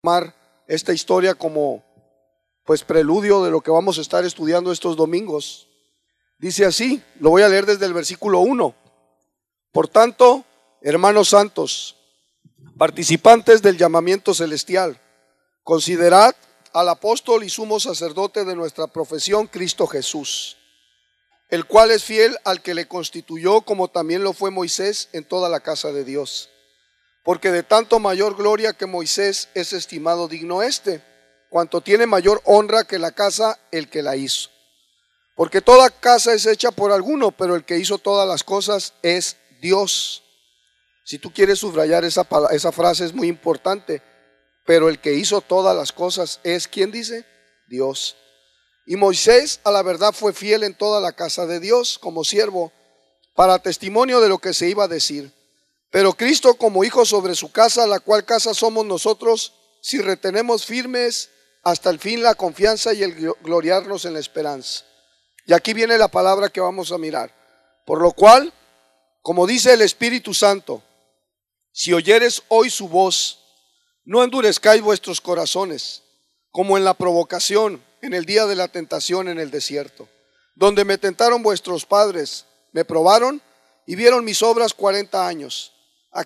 tomar esta historia como preludio de lo que vamos a estar estudiando estos domingos. Dice así, lo voy a leer desde el versículo 1. Por tanto, hermanos santos, participantes del llamamiento celestial, considerad al apóstol y sumo sacerdote de nuestra profesión, Cristo Jesús, el cual es fiel al que le constituyó, como también lo fue Moisés en toda la casa de Dios. Porque de tanto mayor gloria que Moisés es estimado digno cuanto tiene mayor honra que la casa el que la hizo. Porque toda casa es hecha por alguno, pero el que hizo todas las cosas es Dios. Si tú quieres subrayar esa frase, es muy importante. Pero el que hizo todas las cosas es, ¿quién dice? Dios. Y Moisés a la verdad fue fiel en toda la casa de Dios como siervo, para testimonio de lo que se iba a decir. Pero Cristo como hijo sobre su casa, la cual casa somos nosotros, si retenemos firmes hasta el fin la confianza y el gloriarnos en la esperanza. Y aquí viene la palabra que vamos a mirar. Por lo cual, como dice el Espíritu Santo, si oyeres hoy su voz, no endurezcáis vuestros corazones, como en la provocación, en el día de la tentación en el desierto, donde me tentaron vuestros padres, me probaron y vieron mis obras 40 años, a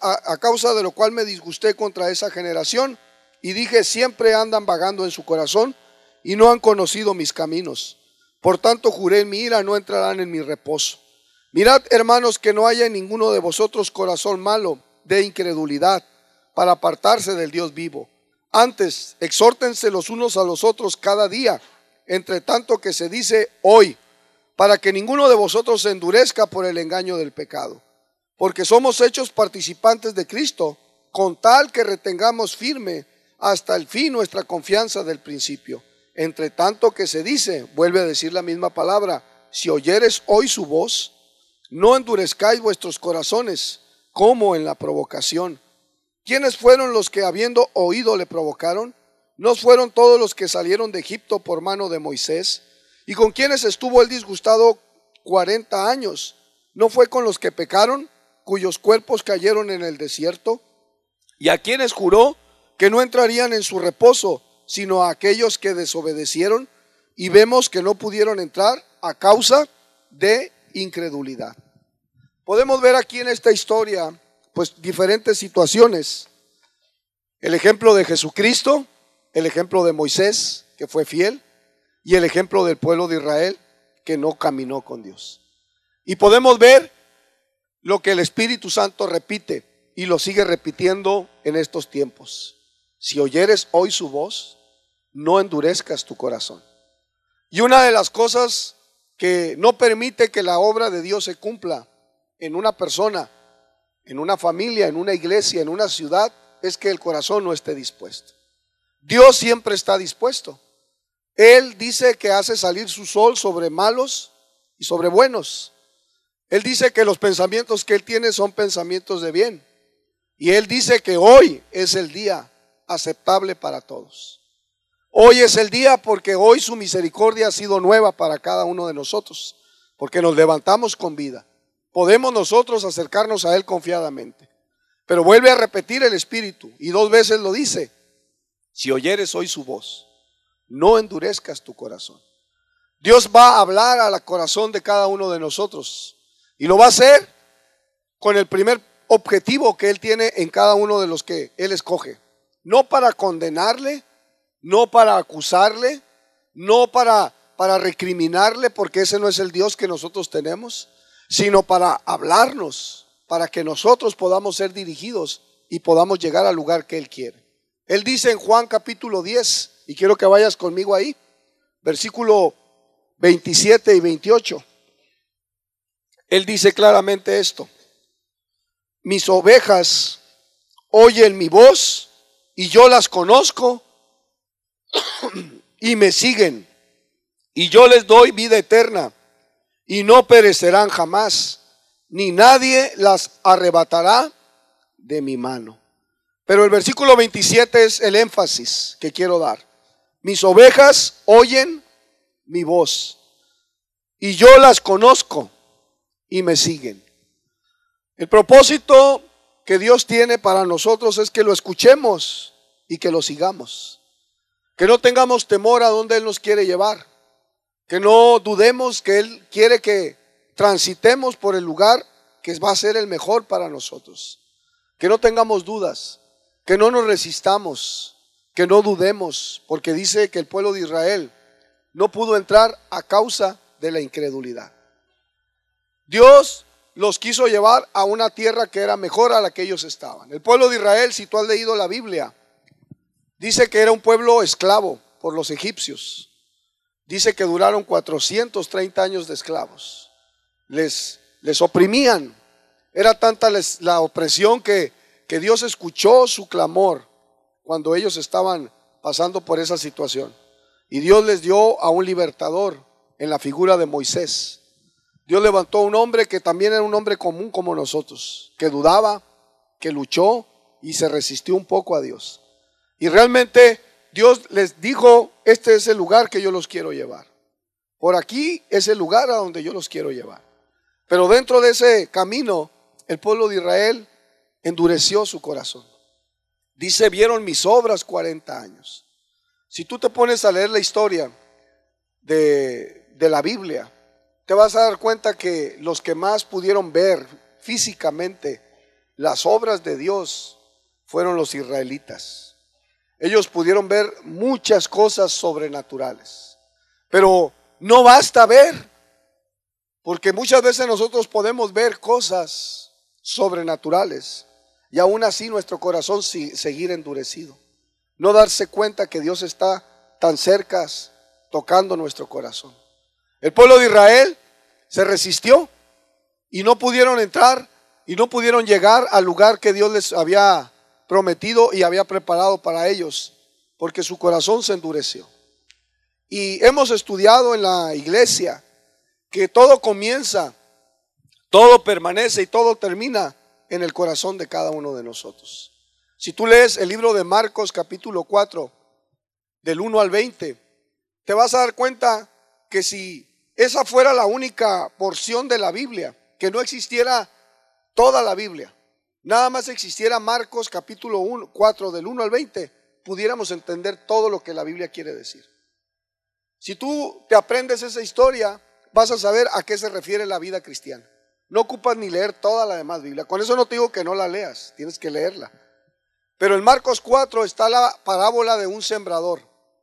causa de lo cual me disgusté contra esa generación, y dije, siempre andan vagando en su corazón, y no han conocido mis caminos. Por tanto juré en mi ira, no entrarán en mi reposo. Mirad, hermanos, que no haya en ninguno de vosotros corazón malo de incredulidad, para apartarse del Dios vivo. Antes, exhórtense los unos a los otros cada día, entre tanto que se dice hoy, para que ninguno de vosotros se endurezca por el engaño del pecado. Porque somos hechos participantes de Cristo, con tal que retengamos firme hasta el fin nuestra confianza del principio. Entre tanto que se dice, vuelve a decir la misma palabra, si oyeres hoy su voz, no endurezcáis vuestros corazones, como en la provocación. ¿Quiénes fueron los que habiendo oído le provocaron? ¿No fueron todos los que salieron de Egipto por mano de Moisés? ¿Y con quienes estuvo él disgustado 40 años? ¿No fue con los que pecaron, cuyos cuerpos cayeron en el desierto? ¿Y a quienes juró que no entrarían en su reposo, sino a aquellos que desobedecieron? Y vemos que no pudieron entrar a causa de incredulidad. Podemos ver aquí en esta historia diferentes situaciones. El ejemplo de Jesucristo, el ejemplo de Moisés, que fue fiel, y el ejemplo del pueblo de Israel, que no caminó con Dios. Y podemos ver lo que el Espíritu Santo repite y lo sigue repitiendo en estos tiempos. Si oyeres hoy su voz, no endurezcas tu corazón. Y una de las cosas que no permite que la obra de Dios se cumpla en una persona, en una familia, en una iglesia, en una ciudad, es que el corazón no esté dispuesto. Dios siempre está dispuesto. Él dice que hace salir su sol sobre malos y sobre buenos. Él dice que los pensamientos que Él tiene son pensamientos de bien. Y Él dice que hoy es el día aceptable para todos. Hoy es el día porque hoy su misericordia ha sido nueva para cada uno de nosotros, porque nos levantamos con vida. Podemos nosotros acercarnos a Él confiadamente. Pero vuelve a repetir el Espíritu y 2 veces lo dice: si oyeres hoy su voz, no endurezcas tu corazón. Dios va a hablar al corazón de cada uno de nosotros y lo va a hacer con el primer objetivo que Él tiene en cada uno de los que Él escoge. No para condenarle, no para acusarle, no para recriminarle, porque ese no es el Dios que nosotros tenemos, sino para hablarnos, para que nosotros podamos ser dirigidos y podamos llegar al lugar que Él quiere. Él dice en Juan capítulo 10, y quiero que vayas conmigo ahí, versículo 27 y 28. Él dice claramente esto: mis ovejas oyen mi voz y yo las conozco y me siguen, y yo les doy vida eterna y no perecerán jamás, ni nadie las arrebatará de mi mano. Pero el versículo 27 es el énfasis que quiero dar. Mis ovejas oyen mi voz y yo las conozco y me siguen. El propósito que Dios tiene para nosotros es que lo escuchemos y que lo sigamos. Que no tengamos temor a donde Él nos quiere llevar. Que no dudemos que Él quiere que transitemos por el lugar que va a ser el mejor para nosotros. Que no tengamos dudas, que no nos resistamos, que no dudemos, porque dice que el pueblo de Israel no pudo entrar a causa de la incredulidad. Dios los quiso llevar a una tierra que era mejor a la que ellos estaban. El pueblo de Israel, si tú has leído la Biblia, dice que era un pueblo esclavo por los egipcios. Dice que duraron 430 años de esclavos. Les oprimían. Era tanta la opresión que Dios escuchó su clamor cuando ellos estaban pasando por esa situación. Y Dios les dio a un libertador en la figura de Moisés. Dios levantó a un hombre que también era un hombre común como nosotros, que dudaba, que luchó y se resistió un poco a Dios. Y realmente Dios les dijo: este es el lugar que yo los quiero llevar. Por aquí es el lugar a donde yo los quiero llevar. Pero dentro de ese camino, el pueblo de Israel endureció su corazón. Dice: vieron mis obras 40 años. Si tú te pones a leer la historia de la Biblia, te vas a dar cuenta que los que más pudieron ver físicamente las obras de Dios fueron los israelitas. Ellos pudieron ver muchas cosas sobrenaturales. Pero no basta ver, porque muchas veces nosotros podemos ver cosas sobrenaturales y aún así nuestro corazón seguir endurecido. No darse cuenta que Dios está tan cerca tocando nuestro corazón. El pueblo de Israel se resistió y no pudieron entrar y no pudieron llegar al lugar que Dios les había prometido y había preparado para ellos, porque su corazón se endureció. Y hemos estudiado en la iglesia que todo comienza, todo permanece y todo termina en el corazón de cada uno de nosotros. Si tú lees el libro de Marcos capítulo 4, del 1 al 20, te vas a dar cuenta que si esa fuera la única porción de la Biblia, que no existiera toda la Biblia, nada más existiera Marcos capítulo 4 del 1 al 20, pudiéramos entender todo lo que la Biblia quiere decir. Si tú te aprendes esa historia, vas a saber a qué se refiere la vida cristiana. No ocupas ni leer toda la demás Biblia. Con eso no te digo que no la leas, tienes que leerla. Pero en Marcos 4 está la parábola de un sembrador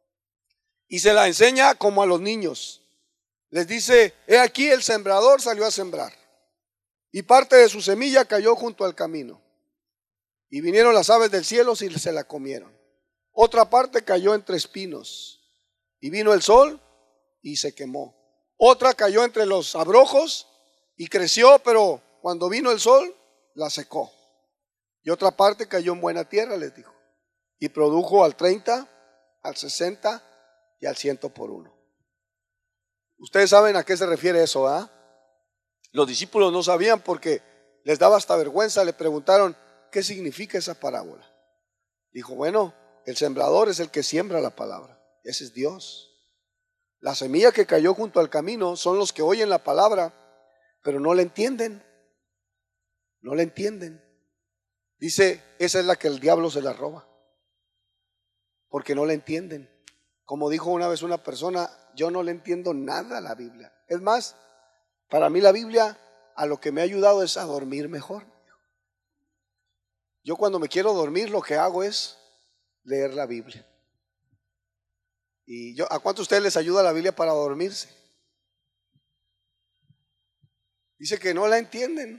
y se la enseña como a los niños. Les dice: he aquí el sembrador salió a sembrar y parte de su semilla cayó junto al camino y vinieron las aves del cielo y se la comieron. Otra parte cayó entre espinos y vino el sol y se quemó. Otra cayó entre los abrojos y creció, pero cuando vino el sol la secó. Y otra parte cayó en buena tierra, les dijo, y produjo al 30, al 60 y al 100 por uno. Ustedes saben a qué se refiere eso, ¿verdad? Los discípulos no sabían porque les daba hasta vergüenza. Le preguntaron: ¿qué significa esa parábola? Dijo: bueno, el sembrador es el que siembra la palabra. Ese es Dios. La semilla que cayó junto al camino son los que oyen la palabra, pero no la entienden. No la entienden. Dice: esa es la que el diablo se la roba, porque no la entienden. Como dijo una vez una persona: yo no le entiendo nada a la Biblia. Es más, para mí la Biblia a lo que me ha ayudado es a dormir mejor. Yo cuando me quiero dormir lo que hago es leer la Biblia. Y ¿a cuántos de ustedes les ayuda la Biblia para dormirse? Dice que no la entienden.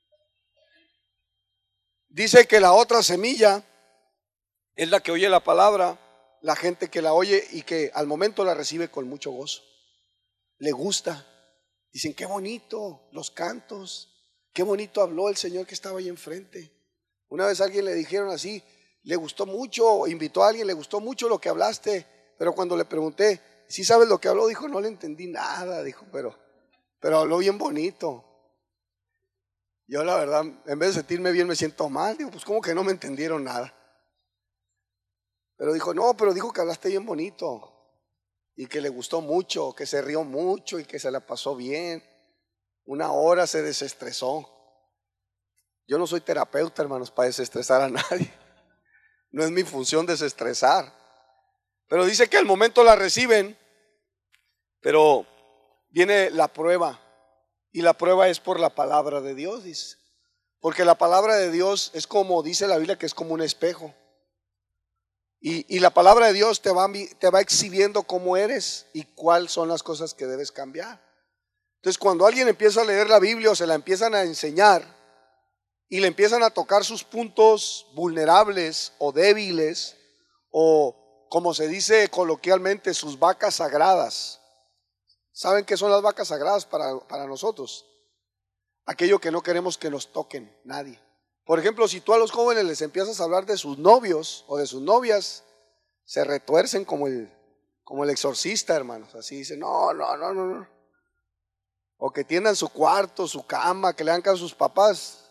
Dice que la otra semilla es la que oye la palabra, la gente que la oye y que al momento la recibe con mucho gozo. Le gusta. Dicen: qué bonito los cantos, qué bonito habló el Señor que estaba ahí enfrente. Una vez a alguien le dijeron así, le gustó mucho, invitó a alguien, le gustó mucho lo que hablaste, pero cuando le pregunté: ¿sí sabes lo que habló? Dijo: no le entendí nada, dijo, pero habló bien bonito. Yo la verdad, en vez de sentirme bien, me siento mal. Digo: pues ¿cómo que no me entendieron nada? Pero dijo: no, pero dijo que hablaste bien bonito y que le gustó mucho, que se rió mucho y que se la pasó bien. Una hora se desestresó. Yo no soy terapeuta, hermanos, para desestresar a nadie. No es mi función desestresar. Pero dice que al momento la reciben, pero viene la prueba. Y la prueba es por la palabra de Dios, dice. Porque la palabra de Dios es como dice la Biblia, que es como un espejo. Y la palabra de Dios te va exhibiendo cómo eres y cuáles son las cosas que debes cambiar. Entonces, cuando alguien empieza a leer la Biblia o se la empiezan a enseñar y le empiezan a tocar sus puntos vulnerables o débiles, o como se dice coloquialmente, sus vacas sagradas. ¿Saben qué son las vacas sagradas para nosotros? Aquello que no queremos que nos toquen nadie. Por ejemplo, si tú a los jóvenes les empiezas a hablar de sus novios o de sus novias, se retuercen como el exorcista, hermanos. Así dicen, no. O que tiendan su cuarto, su cama, que le hagan caso a sus papás.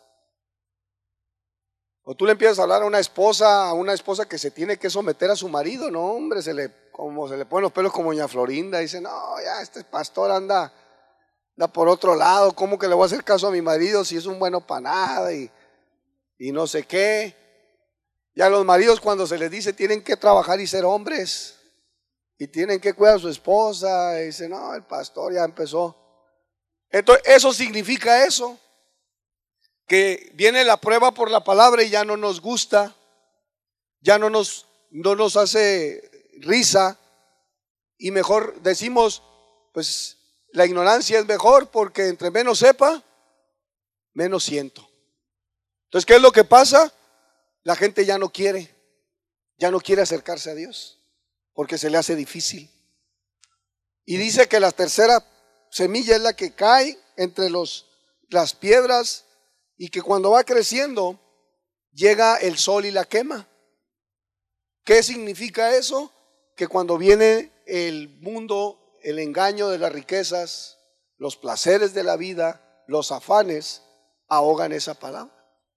O tú le empiezas a hablar a una esposa que se tiene que someter a su marido. No, hombre, como se le ponen los pelos como doña Florinda. Dice, no, ya este pastor anda por otro lado. ¿Cómo que le voy a hacer caso a mi marido si es un bueno para nada? Y no sé qué. Ya los maridos, cuando se les dice tienen que trabajar y ser hombres y tienen que cuidar a su esposa, y dice, no, el pastor ya empezó. Entonces eso significa eso, que viene la prueba por la palabra y ya no nos gusta, ya no nos hace risa, y mejor decimos, pues la ignorancia es mejor, porque entre menos sepa, menos siento. Entonces, ¿qué es lo que pasa? La gente ya no quiere acercarse a Dios, porque se le hace difícil. Y dice que la tercera semilla es la que cae entre las piedras, y que cuando va creciendo llega el sol y la quema. ¿Qué significa eso? Que cuando viene el mundo, el engaño de las riquezas, los placeres de la vida, los afanes, ahogan esa palabra.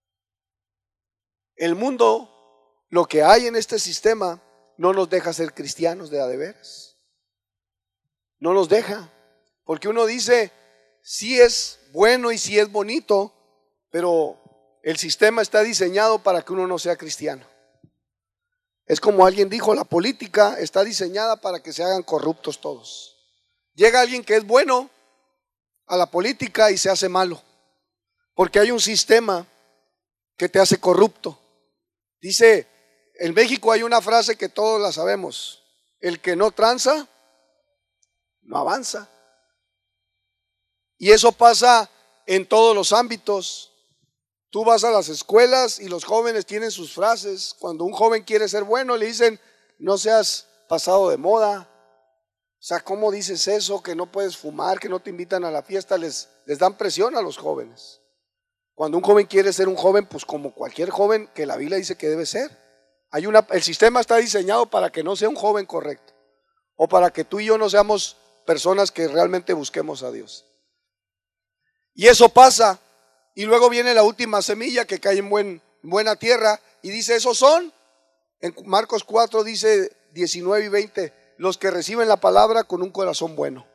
El mundo, lo que hay en este sistema, no nos deja ser cristianos de a de veras. No nos deja, porque uno dice, sí es bueno y sí es bonito, pero el sistema está diseñado para que uno no sea cristiano. Es como alguien dijo, la política está diseñada para que se hagan corruptos todos. Llega alguien que es bueno a la política y se hace malo, porque hay un sistema que te hace corrupto. Dice, en México hay una frase que todos la sabemos: el que no tranza, no avanza. Y eso pasa en todos los ámbitos. Tú vas a las escuelas y los jóvenes tienen sus frases. Cuando un joven quiere ser bueno, le dicen, no seas pasado de moda. O sea, ¿cómo dices eso? Que no puedes fumar, que no te invitan a la fiesta. Les dan presión a los jóvenes. Cuando un joven quiere ser un joven, pues como cualquier joven que la Biblia dice que debe ser. El sistema está diseñado para que no sea un joven correcto, o para que tú y yo no seamos personas que realmente busquemos a Dios. Y eso pasa, y luego viene la última semilla que cae en buena tierra, y dice, esos son, en Marcos 4 dice 19 y 20, los que reciben la palabra con un corazón bueno.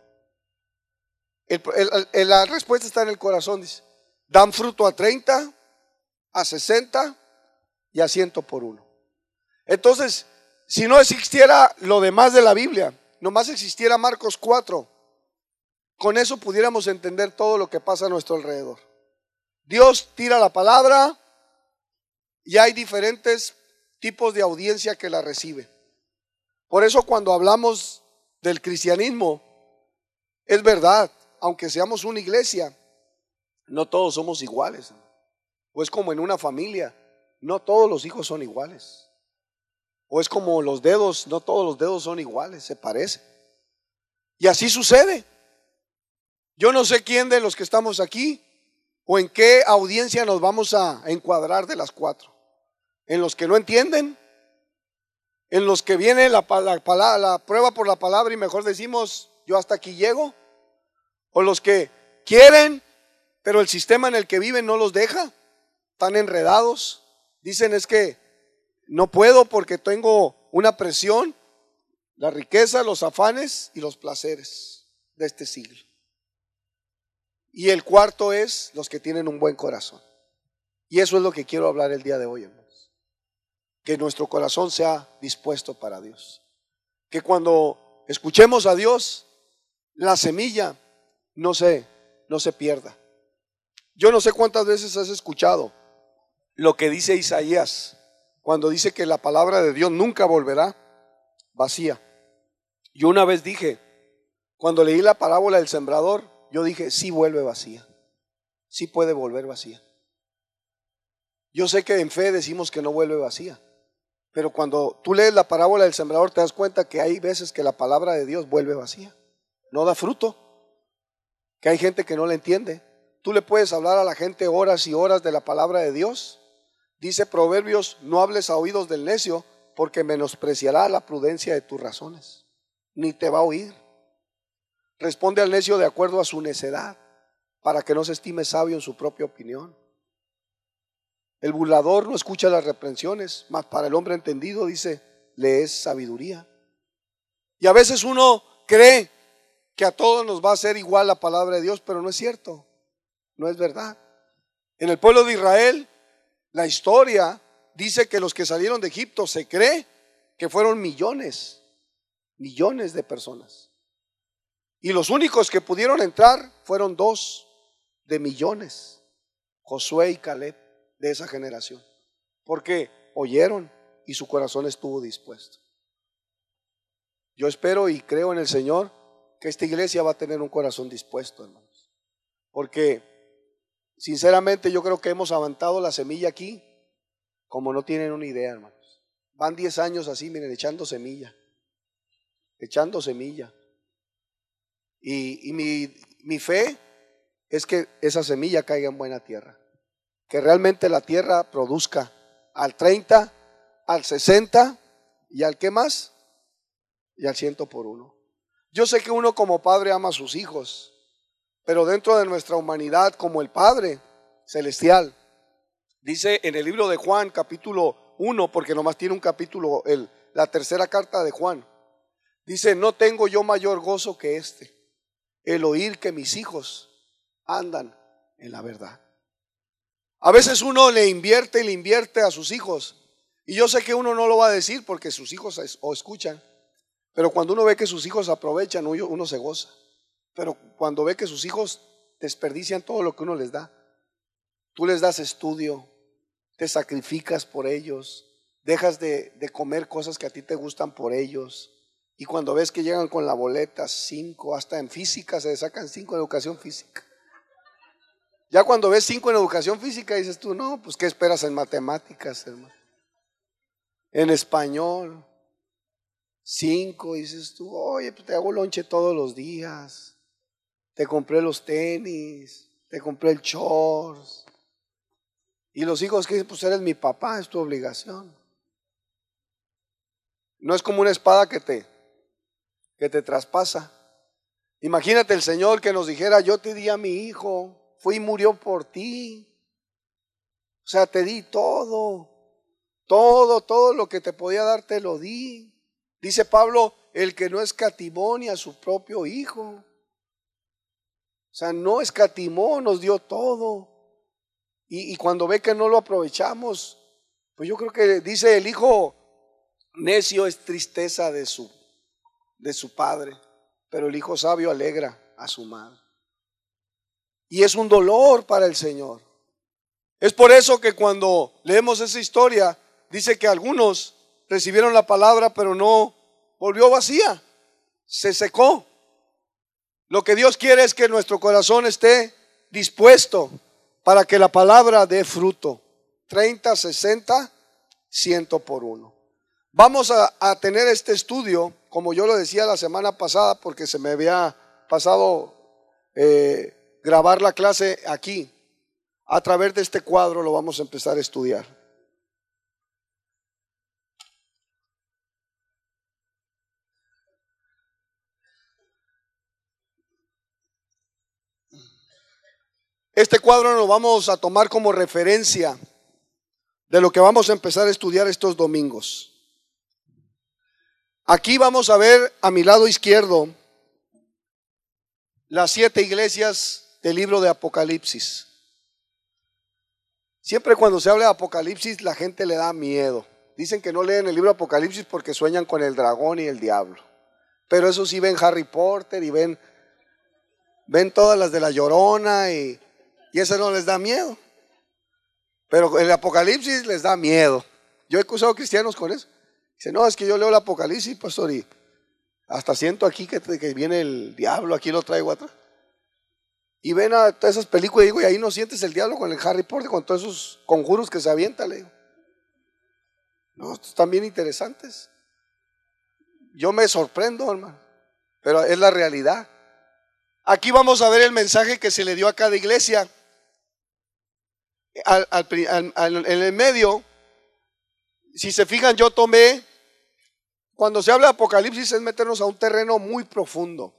La respuesta está en el corazón, dice. Dan fruto a 30, a 60 y a 100 por uno. Entonces, si no existiera lo demás de la Biblia, nomás existiera Marcos 4, con eso pudiéramos entender todo lo que pasa a nuestro alrededor. Dios tira la palabra y hay diferentes tipos de audiencia que la recibe. Por eso cuando hablamos del cristianismo, es verdad, aunque seamos una iglesia, no todos somos iguales. O es como en una familia, no todos los hijos son iguales. O es como los dedos, no todos los dedos son iguales, se parecen. Y así sucede. Yo no sé quién de los que estamos aquí o en qué audiencia nos vamos a encuadrar de las 4. En los que no entienden, en los que viene la prueba por la palabra y mejor decimos, yo hasta aquí llego, o los que quieren, pero el sistema en el que viven no los deja, están enredados, dicen es que no puedo porque tengo una presión, la riqueza, los afanes y los placeres de este siglo. Y el cuarto es los que tienen un buen corazón. Y eso es lo que quiero hablar el día de hoy, hermanos. que nuestro corazón sea dispuesto para Dios. Que cuando escuchemos a Dios, la semilla no se pierda. Yo no sé cuántas veces has escuchado lo que dice Isaías cuando dice que la palabra de Dios nunca volverá vacía. Yo una vez dije, cuando leí la parábola del sembrador, yo dije, sí vuelve vacía, sí puede volver vacía. Yo sé que en fe decimos que no vuelve vacía, pero cuando tú lees la parábola del sembrador te das cuenta que hay veces que la palabra de Dios vuelve vacía, no da fruto, que hay gente que no la entiende. Tú le puedes hablar a la gente horas y horas de la palabra de Dios. Dice Proverbios, no hables a oídos del necio, porque menospreciará la prudencia de tus razones, ni te va a oír. Responde al necio de acuerdo a su necedad, para que no se estime sabio en su propia opinión. El burlador no escucha las reprensiones, mas para el hombre entendido, dice, le es sabiduría. Y a veces uno cree que a todos nos va a ser igual la palabra de Dios, pero no es cierto, no es verdad. En el pueblo de Israel, la historia dice que los que salieron de Egipto se cree que fueron millones de personas. Y los únicos que pudieron entrar fueron 2 de millones, Josué y Caleb, de esa generación, porque oyeron y su corazón estuvo dispuesto. Yo espero y creo en el Señor que esta iglesia va a tener un corazón dispuesto, hermanos, porque sinceramente yo creo que hemos aventado la semilla aquí como no tienen una idea, hermanos. Van 10 años así, miren, echando semilla. Y mi fe es que esa semilla caiga en buena tierra, que realmente la tierra produzca al 30, al 60 y al ¿qué más? Y al 100 por 1. Yo sé que uno como padre ama a sus hijos, pero dentro de nuestra humanidad como el Padre Celestial, dice en el libro de Juan capítulo 1, porque nomás tiene un capítulo, la tercera carta de Juan, dice, no tengo yo mayor gozo que este, el oír que mis hijos andan en la verdad. A veces uno le invierte a sus hijos, y yo sé que uno no lo va a decir porque sus hijos o escuchan, pero cuando uno ve que sus hijos aprovechan, uno se goza. Pero cuando ve que sus hijos desperdician todo lo que uno les da, tú les das estudio, te sacrificas por ellos, dejas de comer cosas que a ti te gustan por ellos, y cuando ves que llegan con la boleta 5, hasta en física se sacan 5 en educación física. Ya cuando ves 5 en educación física dices tú, no, pues ¿qué esperas en matemáticas, hermano? En español 5, dices tú, oye, pues te hago lonche todos los días, te compré los tenis, te compré el shorts. Y los hijos que dicen, pues eres mi papá, es tu obligación. No es como una espada que te traspasa. Imagínate el Señor que nos dijera, yo te di a mi hijo, fue y murió por ti. O sea, te di todo lo que te podía dar te lo di. Dice Pablo, el que no escatimó ni a su propio hijo. O sea, no escatimó, nos dio todo. Y cuando ve que no lo aprovechamos, pues yo creo que dice el hijo necio es tristeza de su padre, pero el hijo sabio alegra a su madre. Y es un dolor para el Señor. Es por eso que cuando leemos esa historia, dice que algunos recibieron la palabra, pero no volvió vacía, se secó. Lo que Dios quiere es que nuestro corazón esté dispuesto para que la palabra dé fruto, 30, 60, 100 por 1. Vamos a tener este estudio, como yo lo decía la semana pasada, porque se me había pasado grabar la clase aquí. A través de este cuadro lo vamos a empezar a estudiar. Este cuadro lo vamos a tomar como referencia de lo que vamos a empezar a estudiar estos domingos. Aquí vamos a ver a mi lado izquierdo las 7 iglesias del libro de Apocalipsis. Siempre cuando se habla de Apocalipsis la gente le da miedo, dicen que no leen el libro de Apocalipsis porque sueñan con el dragón y el diablo. Pero eso sí ven Harry Potter y ven todas las de La Llorona y eso no les da miedo. Pero el Apocalipsis les da miedo. Yo he acusado a cristianos con eso. Dice, no, es que yo leo el Apocalipsis, pastor, y hasta siento aquí que viene el diablo, aquí lo traigo atrás. Y ven a todas esas películas y digo, y ahí no sientes el diablo con el Harry Potter, con todos esos conjuros que se avienta, le digo. No, estos están bien interesantes. Yo me sorprendo, hermano, pero es la realidad. Aquí vamos a ver el mensaje que se le dio a cada iglesia. En el medio, si se fijan, yo tomé, cuando se habla de Apocalipsis es meternos a un terreno muy profundo.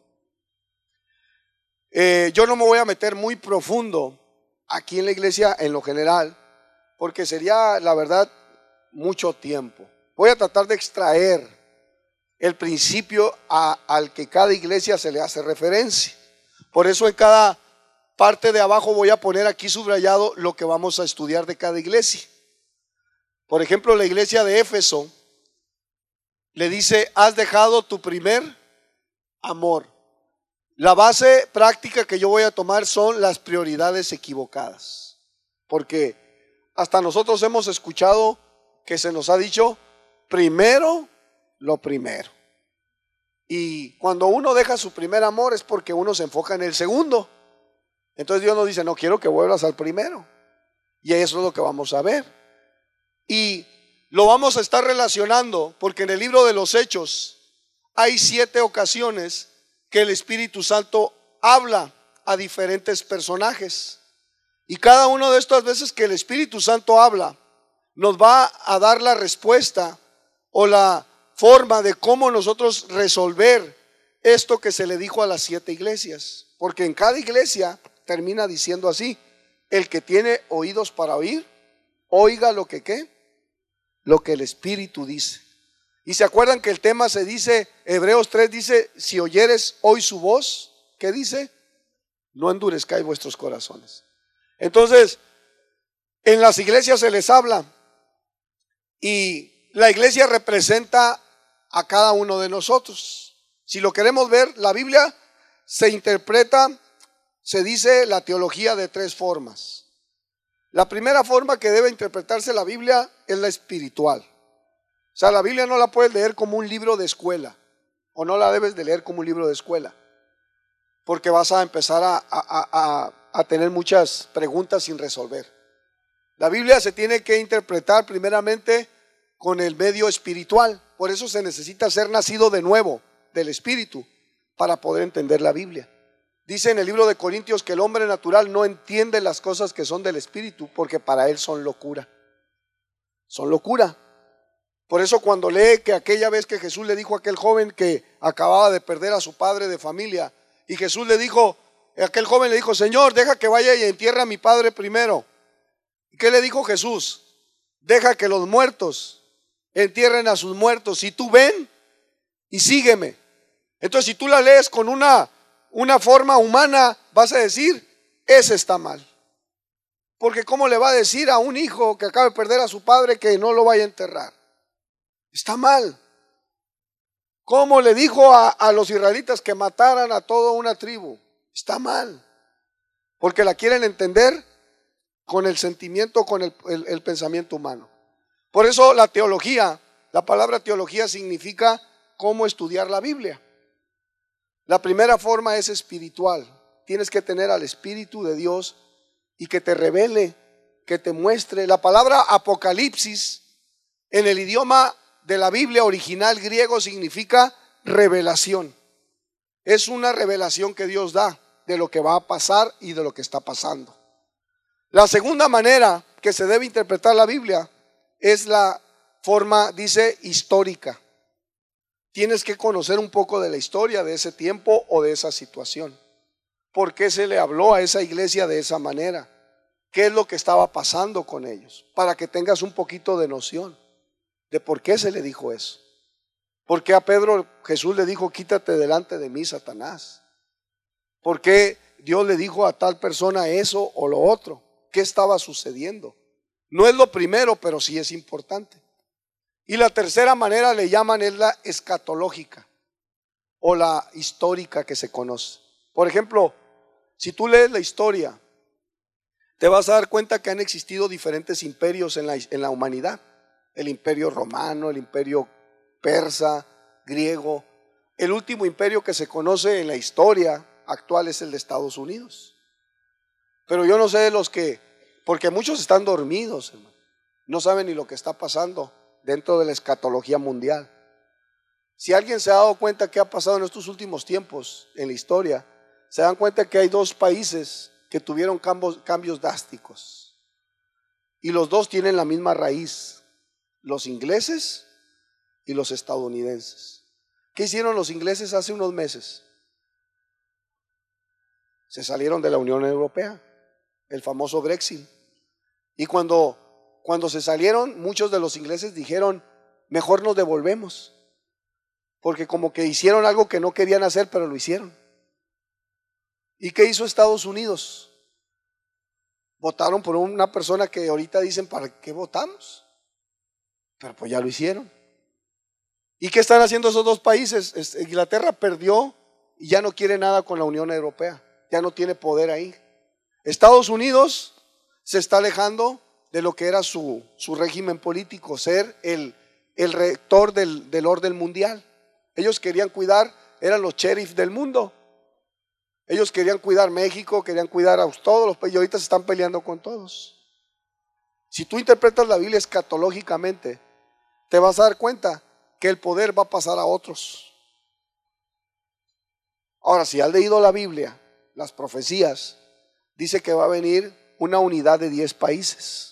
Yo no me voy a meter muy profundo aquí en la iglesia en lo general, porque sería, la verdad, mucho tiempo. Voy a tratar de extraer el principio al que cada iglesia se le hace referencia. Por eso en cada parte de abajo voy a poner aquí subrayado lo que vamos a estudiar de cada iglesia. Por ejemplo, la iglesia de Éfeso le dice, has dejado tu primer amor. La base práctica que yo voy a tomar son las prioridades equivocadas. Porque hasta nosotros hemos escuchado que se nos ha dicho, primero lo primero. Y cuando uno deja su primer amor es porque uno se enfoca en el segundo. Entonces Dios nos dice, no quiero que vuelvas al primero. Y eso es lo que vamos a ver. Y lo vamos a estar relacionando porque en el libro de los Hechos hay 7 ocasiones que el Espíritu Santo habla a diferentes personajes. Y cada una de estas veces que el Espíritu Santo habla, nos va a dar la respuesta o la forma de cómo nosotros resolver esto que se le dijo a las 7 iglesias. Porque en cada iglesia termina diciendo así, el que tiene oídos para oír, oiga lo que ¿qué? Lo que el Espíritu dice. Y se acuerdan que el tema se dice, Hebreos 3 dice, si oyeres hoy su voz, ¿qué dice? No endurezcáis vuestros corazones. Entonces, en las iglesias se les habla y la iglesia representa a cada uno de nosotros. Si lo queremos ver, la Biblia se interpreta, se dice la teología de 3 formas. La primera forma que debe interpretarse la Biblia es la espiritual. O sea, la Biblia no la puedes leer como un libro de escuela, o no la debes de leer como un libro de escuela, porque vas a empezar a tener muchas preguntas sin resolver. La Biblia se tiene que interpretar primeramente con el medio espiritual. Por eso se necesita ser nacido de nuevo del Espíritu para poder entender la Biblia. Dice en el libro de Corintios que el hombre natural no entiende las cosas que son del Espíritu porque para él son locura. Son locura. Por eso cuando lee que aquella vez que Jesús le dijo a aquel joven que acababa de perder a su padre de familia, y Jesús le dijo, aquel joven le dijo, Señor, deja que vaya y entierre a mi padre primero. ¿Y qué le dijo Jesús? Deja que los muertos entierren a sus muertos, y tú ven y sígueme. Entonces si tú la lees con una forma humana, vas a decir, ese está mal. Porque ¿cómo le va a decir a un hijo que acaba de perder a su padre que no lo vaya a enterrar? Está mal. ¿Cómo le dijo a los israelitas que mataran a toda una tribu? Está mal. Porque la quieren entender con el sentimiento, con el pensamiento humano. Por eso la teología, la palabra teología significa cómo estudiar la Biblia. La primera forma es espiritual. Tienes que tener al Espíritu de Dios y que te revele, que te muestre. La palabra Apocalipsis en el idioma de la Biblia original griego significa revelación. Es una revelación que Dios da de lo que va a pasar y de lo que está pasando. La segunda manera que se debe interpretar la Biblia es la forma, dice, histórica. Tienes que conocer un poco de la historia de ese tiempo o de esa situación. ¿Por qué se le habló a esa iglesia de esa manera? ¿Qué es lo que estaba pasando con ellos? Para que tengas un poquito de noción de por qué se le dijo eso. ¿Por qué a Pedro Jesús le dijo, quítate delante de mí, Satanás? ¿Por qué Dios le dijo a tal persona eso o lo otro? ¿Qué estaba sucediendo? No es lo primero, pero sí es importante. Y la tercera manera le llaman es la escatológica o la histórica que se conoce. Por ejemplo, si tú lees la historia, te vas a dar cuenta que han existido diferentes imperios en la humanidad. El imperio romano, el imperio persa, griego. El último imperio que se conoce en la historia actual es el de Estados Unidos. Pero yo no sé de los que, porque muchos están dormidos, hermano. No saben ni lo que está pasando dentro de la escatología mundial. Si alguien se ha dado cuenta qué ha pasado en estos últimos tiempos en la historia, se dan cuenta que hay dos países que tuvieron cambios drásticos. Y los dos tienen la misma raíz, los ingleses y los estadounidenses. ¿Qué hicieron los ingleses hace unos meses? Se salieron de la Unión Europea, el famoso Brexit. Y cuando se salieron, muchos de los ingleses dijeron, mejor nos devolvemos. Porque como que hicieron algo que no querían hacer, pero lo hicieron. ¿Y qué hizo Estados Unidos? Votaron por una persona que ahorita dicen, ¿para qué votamos? Pero pues ya lo hicieron. ¿Y qué están haciendo esos dos países? Inglaterra perdió y ya no quiere nada con la Unión Europea. Ya no tiene poder ahí. Estados Unidos se está alejando de lo que era su régimen político, ser el rector del orden mundial. Ellos querían cuidar, eran los sheriffs del mundo. Ellos querían cuidar México, querían cuidar a todos los países y ahorita se están peleando con todos. Si tú interpretas la Biblia escatológicamente, te vas a dar cuenta que el poder va a pasar a otros. Ahora, si has leído la Biblia, las profecías, dice que va a venir una unidad de 10 países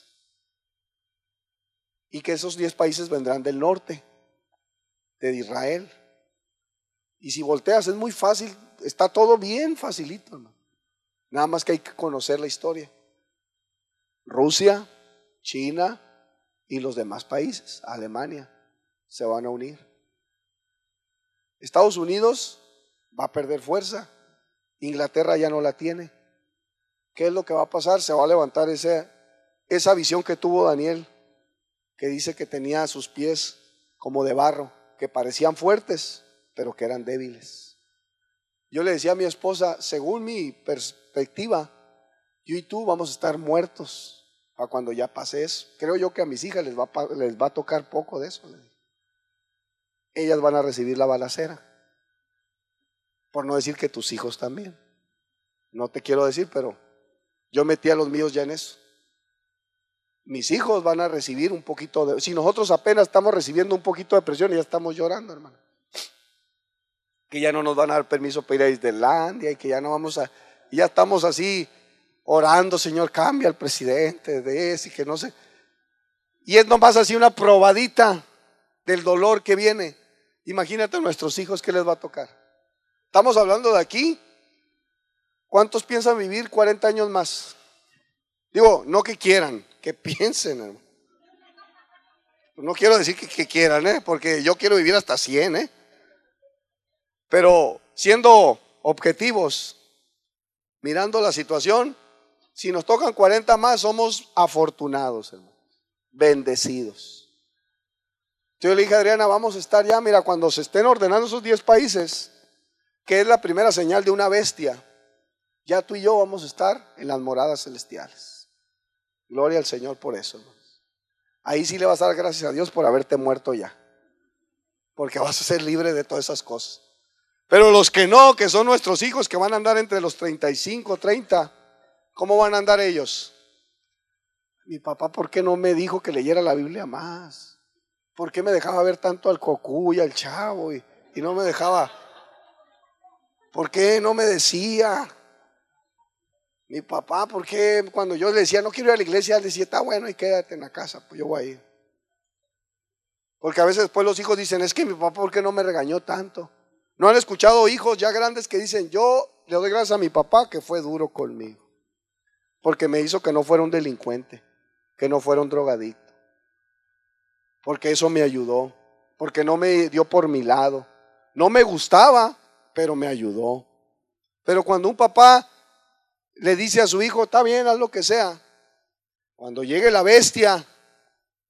y que esos 10 países vendrán del norte, de Israel. Y si volteas es muy fácil, está todo bien facilito, hermano. Nada más que hay que conocer la historia. Rusia, China y los demás países, Alemania, se van a unir. Estados Unidos va a perder fuerza, Inglaterra ya no la tiene. ¿Qué es lo que va a pasar? Se va a levantar esa visión que tuvo Daniel, que dice que tenía sus pies como de barro, que parecían fuertes, pero que eran débiles. Yo le decía a mi esposa, según mi perspectiva, yo y tú vamos a estar muertos para cuando ya pase eso. Creo yo que a mis hijas les va a tocar poco de eso. Ellas van a recibir la balacera. Por no decir que tus hijos también. No te quiero decir, pero yo metí a los míos ya en eso. Mis hijos van a recibir un poquito de... Si nosotros apenas estamos recibiendo un poquito de presión y ya estamos llorando, hermano. Que ya no nos van a dar permiso para ir a Islandia y que ya no vamos a... Y ya estamos así orando, Señor, cambia al presidente de ese y que no sé. Y es nomás así una probadita del dolor que viene. Imagínate a nuestros hijos qué les va a tocar. Estamos hablando de aquí. ¿Cuántos piensan vivir 40 años más? Digo, no que quieran, que piensen, hermano. No quiero decir que quieran, porque yo quiero vivir hasta 100, pero siendo objetivos, mirando la situación, si nos tocan 40 más, somos afortunados, hermano, bendecidos. Yo le dije a Adriana, vamos a estar ya, mira, cuando se estén ordenando esos 10 países, que es la primera señal de una bestia, ya tú y yo vamos a estar en las moradas celestiales. Gloria al Señor por eso, hermano. Ahí sí le vas a dar gracias a Dios por haberte muerto ya, porque vas a ser libre de todas esas cosas. Pero los que no, que son nuestros hijos, que van a andar entre los 35, 30, ¿cómo van a andar ellos? Mi papá, ¿por qué no me dijo que leyera la Biblia más? ¿Por qué me dejaba ver tanto al Cocú y al Chavo y no me dejaba? ¿Por qué no me decía? Mi papá, ¿por qué cuando yo le decía no quiero ir a la iglesia, él decía, está bueno y quédate en la casa, pues yo voy a ir? Porque a veces después los hijos dicen, es que mi papá, ¿por qué no me regañó tanto? ¿No han escuchado hijos ya grandes que dicen, yo le doy gracias a mi papá que fue duro conmigo? Porque me hizo que no fuera un delincuente, que no fuera un drogadicto. Porque eso me ayudó, porque no me dio por mi lado. No me gustaba, pero me ayudó. Pero cuando un papá le dice a su hijo, está bien, haz lo que sea, cuando llegue la bestia,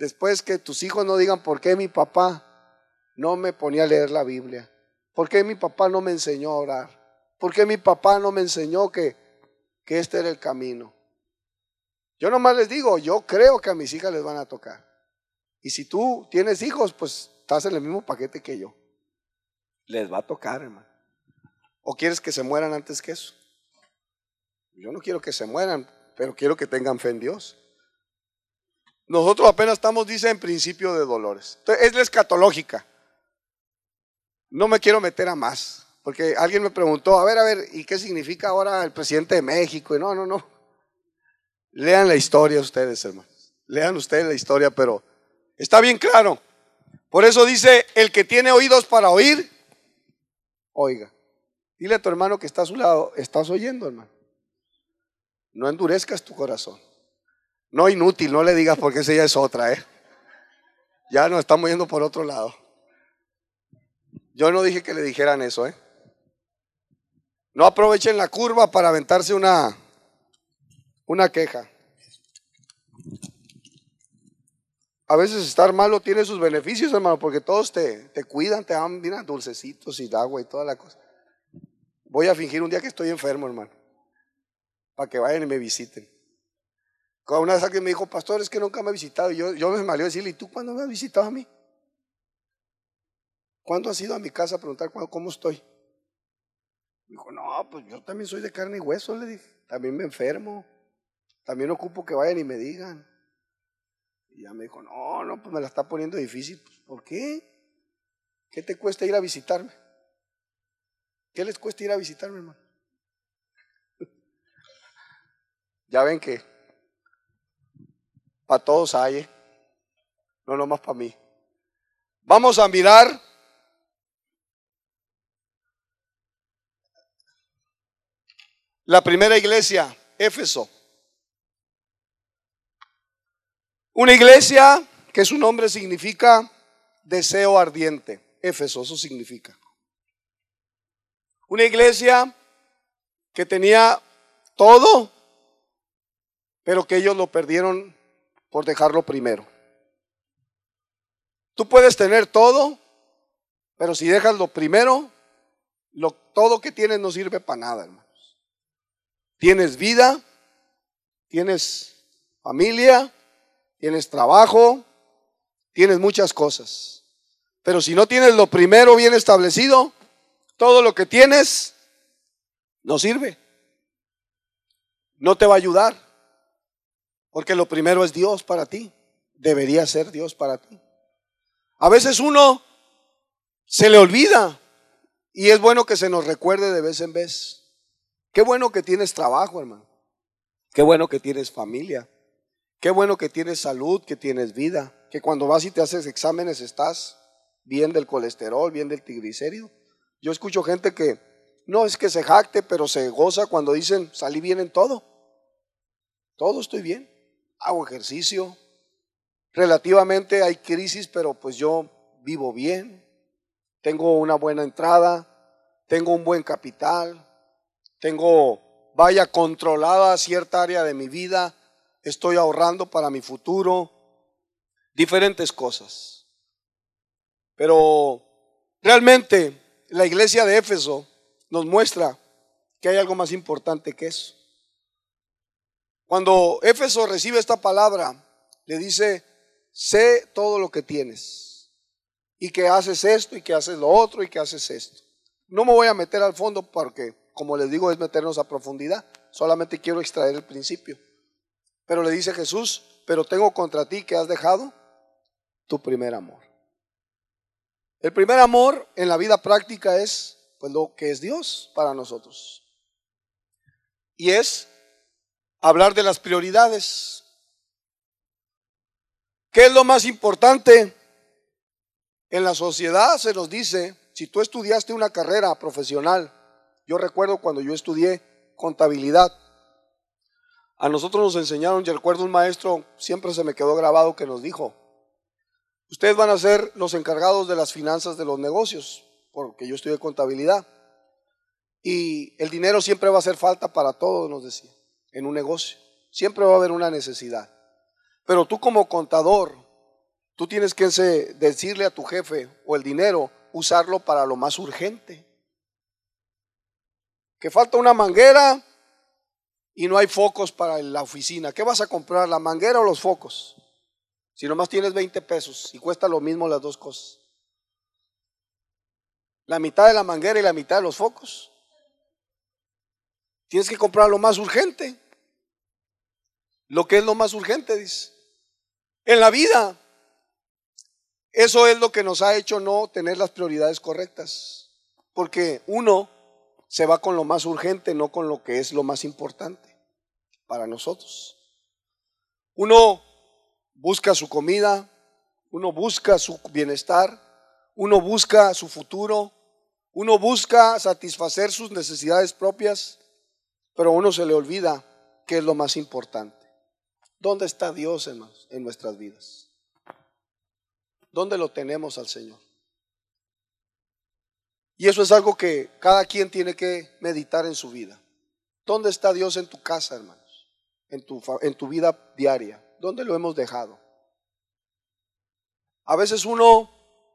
Después que tus hijos no digan por qué mi papá no me ponía a leer la Biblia, por qué mi papá no me enseñó a orar, por qué mi papá no me enseñó que este era el camino. Yo nomás les digo, yo creo que a mis hijas les van a tocar. Y si tú tienes hijos, pues estás en el mismo paquete que yo. Les va a tocar, hermano. ¿O quieres que se mueran antes que eso? Yo no quiero que se mueran, pero quiero que tengan fe en Dios. Nosotros apenas estamos, dice, en principio de dolores. Entonces, es la escatológica. No me quiero meter a más, porque alguien me preguntó, a ver, ¿y qué significa ahora el presidente de México? Y no. Lean la historia ustedes, hermanos. Lean ustedes la historia, pero está bien claro. Por eso dice, el que tiene oídos para oír, oiga. Dile a tu hermano que está a su lado, estás oyendo, hermano. No endurezcas tu corazón. No inútil, no le digas porque esa ya es otra, Ya nos estamos yendo por otro lado. Yo no dije que le dijeran eso, No aprovechen la curva para aventarse una queja. A veces estar malo tiene sus beneficios, hermano, porque todos te cuidan, te dan, mira, dulcecitos y agua y toda la cosa. Voy a fingir un día que estoy enfermo, hermano, para que vayan y me visiten. Una vez alguien me dijo, pastor, es que nunca me ha visitado. Y yo me salió a decirle, ¿y tú cuándo me has visitado a mí? ¿Cuándo has ido a mi casa a preguntar cómo estoy? Me dijo, no, pues yo también soy de carne y hueso, le dije. También me enfermo. También ocupo que vayan y me digan. Y ya me dijo, no, pues me la está poniendo difícil. Pues, ¿por qué? ¿Qué te cuesta ir a visitarme? ¿Qué les cuesta ir a visitarme, hermano? Ya ven que para todos hay, no nomás para mí. Vamos a mirar la primera iglesia, Éfeso. Una iglesia que su nombre significa deseo ardiente. Éfeso, eso significa. Una iglesia que tenía todo, pero que ellos lo perdieron por dejarlo primero. Tú puedes tener todo, pero si dejas lo primero, todo que tienes no sirve para nada, hermanos. Tienes vida, tienes familia, tienes trabajo, tienes muchas cosas. Pero si no tienes lo primero bien establecido, todo lo que tienes no sirve. No te va a ayudar. Porque lo primero es Dios para ti. Debería ser Dios para ti. A veces uno se le olvida y es bueno que se nos recuerde de vez en vez. Qué bueno que tienes trabajo, hermano. Qué bueno que tienes familia. Qué bueno que tienes salud, que tienes vida. Que cuando vas y te haces exámenes estás bien del colesterol, bien del triglicérido. Yo escucho gente que no es que se jacte, pero se goza cuando dicen salí bien en todo. Todo estoy bien. Hago ejercicio. Relativamente hay crisis, pero pues yo vivo bien. Tengo una buena entrada. Tengo un buen capital. Tengo, controlada cierta área de mi vida. Estoy ahorrando para mi futuro. Diferentes cosas. Pero realmente la iglesia de Éfeso nos muestra que hay algo más importante que eso. Cuando Éfeso recibe esta palabra, le dice, sé todo lo que tienes y que haces esto y que haces lo otro y que haces esto. No me voy a meter al fondo porque, como les digo, es meternos a profundidad. Solamente quiero extraer el principio. Pero le dice Jesús, pero tengo contra ti que has dejado tu primer amor. El primer amor en la vida práctica es pues lo que es Dios para nosotros. Y es hablar de las prioridades. ¿Qué es lo más importante? En la sociedad se nos dice, si tú estudiaste una carrera profesional, yo recuerdo cuando yo estudié contabilidad, a nosotros nos enseñaron, y recuerdo un maestro, siempre se me quedó grabado que nos dijo, ustedes van a ser los encargados de las finanzas de los negocios, porque yo estudié contabilidad. Y el dinero siempre va a hacer falta para todos, nos decía, en un negocio. Siempre va a haber una necesidad. Pero tú como contador Tú tienes que decirle a tu jefe o el dinero, usarlo para lo más urgente. Que falta una manguera y no hay focos para la oficina. ¿Qué vas a comprar, la manguera o los focos? Si nomás tienes 20 pesos y cuesta lo mismo las dos cosas. La mitad de la manguera y la mitad de los focos. Tienes que comprar lo más urgente. Lo que es lo más urgente, dice. En la vida, eso es lo que nos ha hecho no tener las prioridades correctas. Porque uno se va con lo más urgente, no con lo que es lo más importante para nosotros. Uno busca su comida, uno busca su bienestar, uno busca su futuro, uno busca satisfacer sus necesidades propias, pero a uno se le olvida qué es lo más importante. ¿Dónde está Dios, hermanos, en nuestras vidas? ¿Dónde lo tenemos al Señor? Y eso es algo que cada quien tiene que meditar en su vida. ¿Dónde está Dios en tu casa, hermanos? En tu vida diaria. ¿Dónde lo hemos dejado? A veces uno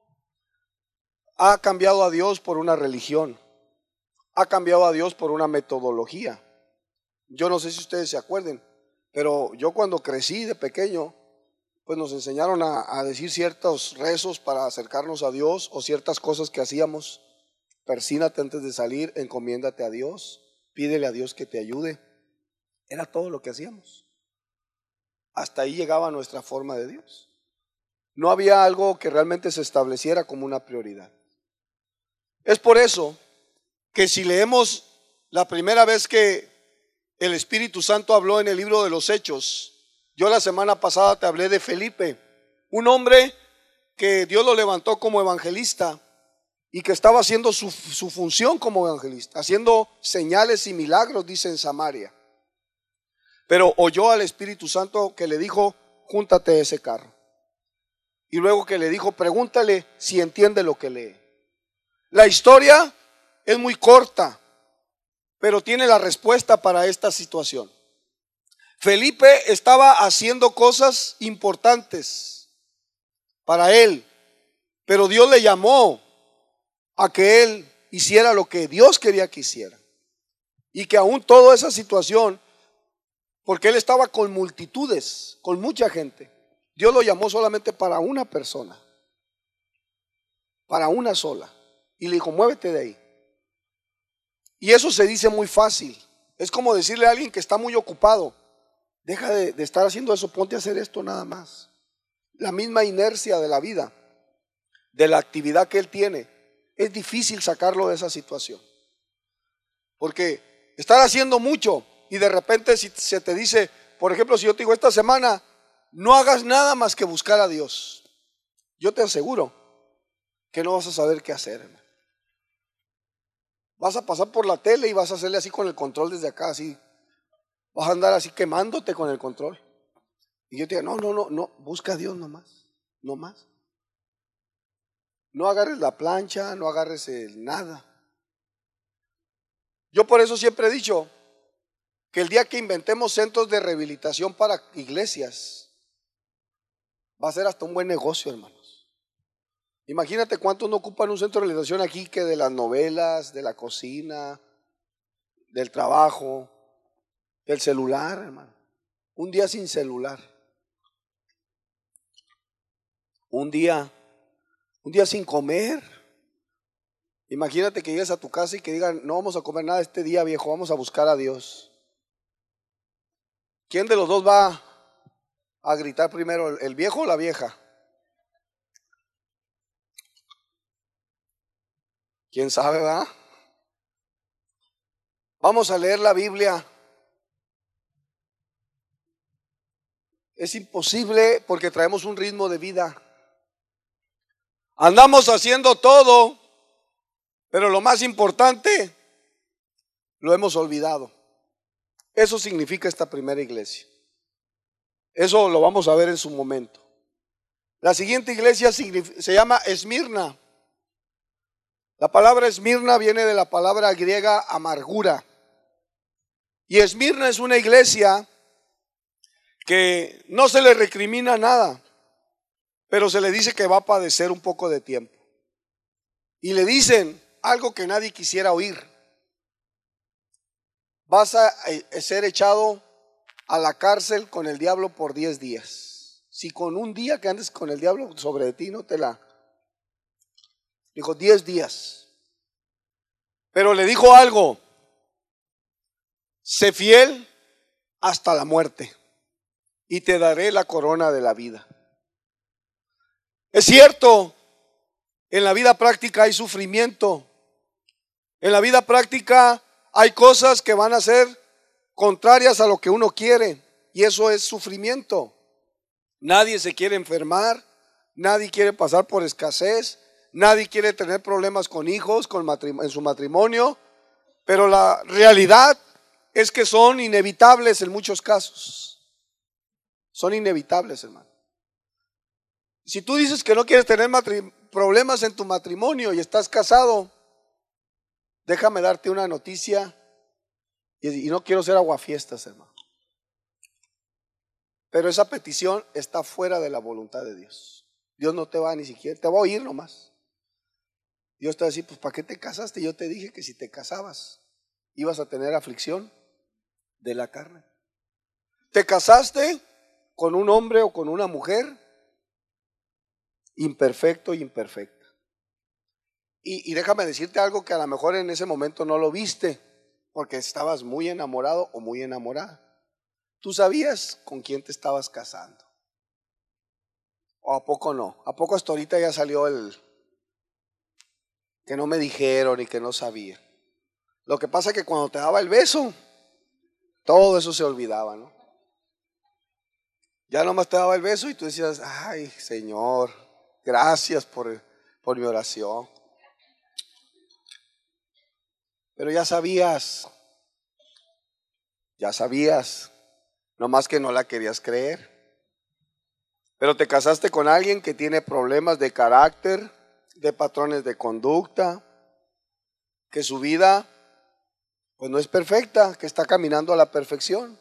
ha cambiado a Dios por una religión. Ha cambiado a Dios por una metodología. Yo no sé si ustedes se acuerden, pero yo cuando crecí de pequeño, pues nos enseñaron a decir ciertos rezos para acercarnos a Dios o ciertas cosas que hacíamos. Persínate antes de salir, encomiéndate a Dios, pídele a Dios que te ayude. Era todo lo que hacíamos. Hasta ahí llegaba nuestra forma de Dios. No había algo que realmente se estableciera como una prioridad. Es por eso que si leemos la primera vez que el Espíritu Santo habló en el libro de los Hechos, yo la semana pasada te hablé de Felipe, un hombre que Dios lo levantó como evangelista y que estaba haciendo su función como evangelista, haciendo señales y milagros, dice en Samaria. Pero oyó al Espíritu Santo que le dijo, júntate a ese carro. Y luego que le dijo, pregúntale si entiende lo que lee. La historia es muy corta, pero tiene la respuesta para esta situación. Felipe estaba haciendo cosas importantes para él, pero Dios le llamó a que él hiciera lo que Dios quería que hiciera. Y que aún toda esa situación, porque él estaba con multitudes, con mucha gente, Dios lo llamó solamente para una persona, para una sola. Y le dijo, muévete de ahí. Y eso se dice muy fácil. Es como decirle a alguien que está muy ocupado, deja de estar haciendo eso, ponte a hacer esto nada más. La misma inercia de la vida, de la actividad que él tiene, es difícil sacarlo de esa situación. Porque estar haciendo mucho y de repente si se te dice, por ejemplo, si yo te digo esta semana, no hagas nada más que buscar a Dios, yo te aseguro que no vas a saber qué hacer, hermano. Vas a pasar por la tele y vas a hacerle así con el control desde acá, así. Vas a andar así quemándote con el control. Y yo te digo, no, busca a Dios nomás, no más. No agarres la plancha, no agarres nada. Yo por eso siempre he dicho que el día que inventemos centros de rehabilitación para iglesias, va a ser hasta un buen negocio, hermanos. Imagínate cuántos no ocupan un centro de rehabilitación aquí, que de las novelas, de la cocina, del trabajo, del celular, hermano. Un día sin celular. Un día sin comer. Imagínate que llegues a tu casa y que digan, no vamos a comer nada este día, viejo, vamos a buscar a Dios. ¿Quién de los dos va a gritar primero, el viejo o la vieja? ¿Quién sabe, va? Vamos a leer la Biblia. Es imposible porque traemos un ritmo de vida. Andamos haciendo todo, pero lo más importante lo hemos olvidado. Eso significa esta primera iglesia. Eso lo vamos a ver en su momento. La siguiente iglesia se llama Esmirna. La palabra Esmirna viene de la palabra griega amargura. Y Esmirna es una iglesia que no se le recrimina nada. pero se le dice que va a padecer un poco de tiempo. Y le dicen algo que nadie quisiera oír: vas a ser echado a la cárcel con el diablo por 10 días. Si con un día que andes con el diablo sobre ti no te la... Dijo 10 días. Pero le dijo algo: sé fiel hasta la muerte y te daré la corona de la vida. Es cierto, en la vida práctica hay sufrimiento. En la vida práctica hay cosas que van a ser contrarias a lo que uno quiere, y eso es sufrimiento. Nadie se quiere enfermar, nadie quiere pasar por escasez, nadie quiere tener problemas con hijos, en su matrimonio, pero la realidad es que son inevitables en muchos casos. Son inevitables, hermano. Si tú dices que no quieres tener problemas en tu matrimonio y estás casado, déjame darte una noticia, y no quiero ser aguafiestas, hermano, pero esa petición está fuera de la voluntad de Dios. Dios no te va ni siquiera, te va a oír nomás. Dios te va a decir: pues ¿para qué te casaste? Yo te dije que si te casabas ibas a tener aflicción de la carne. Te casaste con un hombre o con una mujer imperfecto y imperfecta. Y déjame decirte algo que a lo mejor en ese momento no lo viste, porque estabas muy enamorado o muy enamorada. ¿Tú sabías con quién te estabas casando? ¿O a poco no? ¿A poco hasta ahorita ya salió el que no me dijeron y que no sabía? Lo que pasa es que cuando te daba el beso, todo eso se olvidaba, ¿no? Ya nomás te daba el beso y tú decías: ay, Señor, gracias por mi oración. Pero ya sabías, nomás que no la querías creer. Pero te casaste con alguien que tiene problemas de carácter, de patrones de conducta, que su vida pues no es perfecta, que está caminando a la perfección.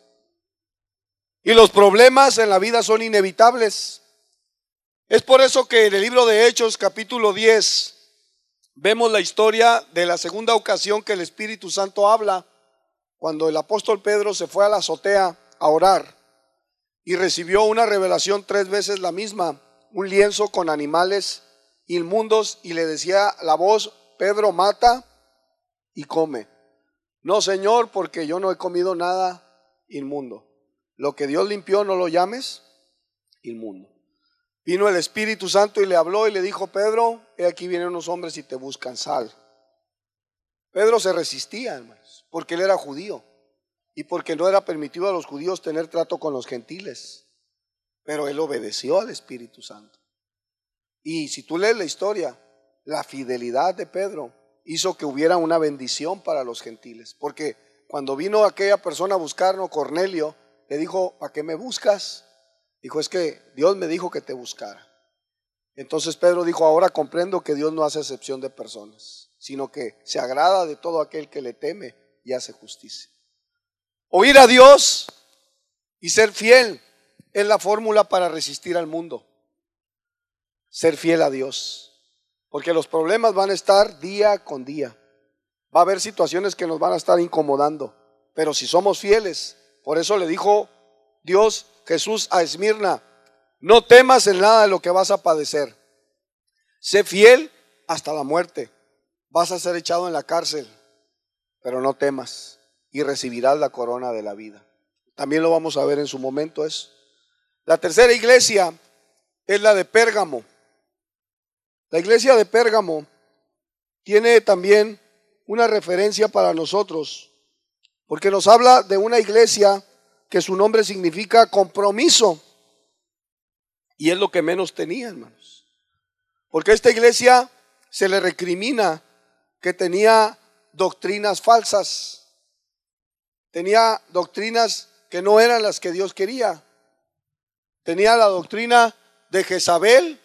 Y los problemas en la vida son inevitables. Es por eso que en el libro de Hechos, capítulo 10, vemos la historia de la segunda ocasión que el Espíritu Santo habla, cuando el apóstol Pedro se fue a la azotea a orar y recibió una revelación 3 veces la misma, un lienzo con animales inmundos, y le decía la voz: Pedro, mata y come. No, Señor, porque yo no he comido nada inmundo. Lo que Dios limpió no lo llames inmundo. Vino el Espíritu Santo y le habló y le dijo: Pedro, he aquí vienen unos hombres y te buscan, sal. Pedro se resistía, hermanos, porque él era judío y porque no era permitido a los judíos tener trato con los gentiles. Pero él obedeció al Espíritu Santo. Y si tú lees la historia, la fidelidad de Pedro hizo que hubiera una bendición para los gentiles. Porque cuando vino aquella persona a buscarnos, Cornelio, le dijo: ¿para qué me buscas? Dijo: es que Dios me dijo que te buscara. Entonces Pedro dijo: ahora comprendo que Dios no hace excepción de personas, sino que se agrada de todo aquel que le teme y hace justicia. Oír a Dios y ser fiel es la fórmula para resistir al mundo. Ser fiel a Dios, porque los problemas van a estar día con día. Va a haber situaciones que nos van a estar incomodando, pero si somos fieles, por eso le dijo Jesús a Esmirna: no temas en nada de lo que vas a padecer. Sé fiel hasta la muerte. Vas a ser echado en la cárcel, pero no temas y recibirás la corona de la vida. También lo vamos a ver en su momento eso. La tercera iglesia es la de Pérgamo. La iglesia de Pérgamo tiene también una referencia para nosotros, porque nos habla de una iglesia que su nombre significa compromiso, y es lo que menos tenía, hermanos, porque a esta iglesia se le recrimina que tenía doctrinas falsas, tenía doctrinas que no eran las que Dios quería. Tenía la doctrina de Jezabel,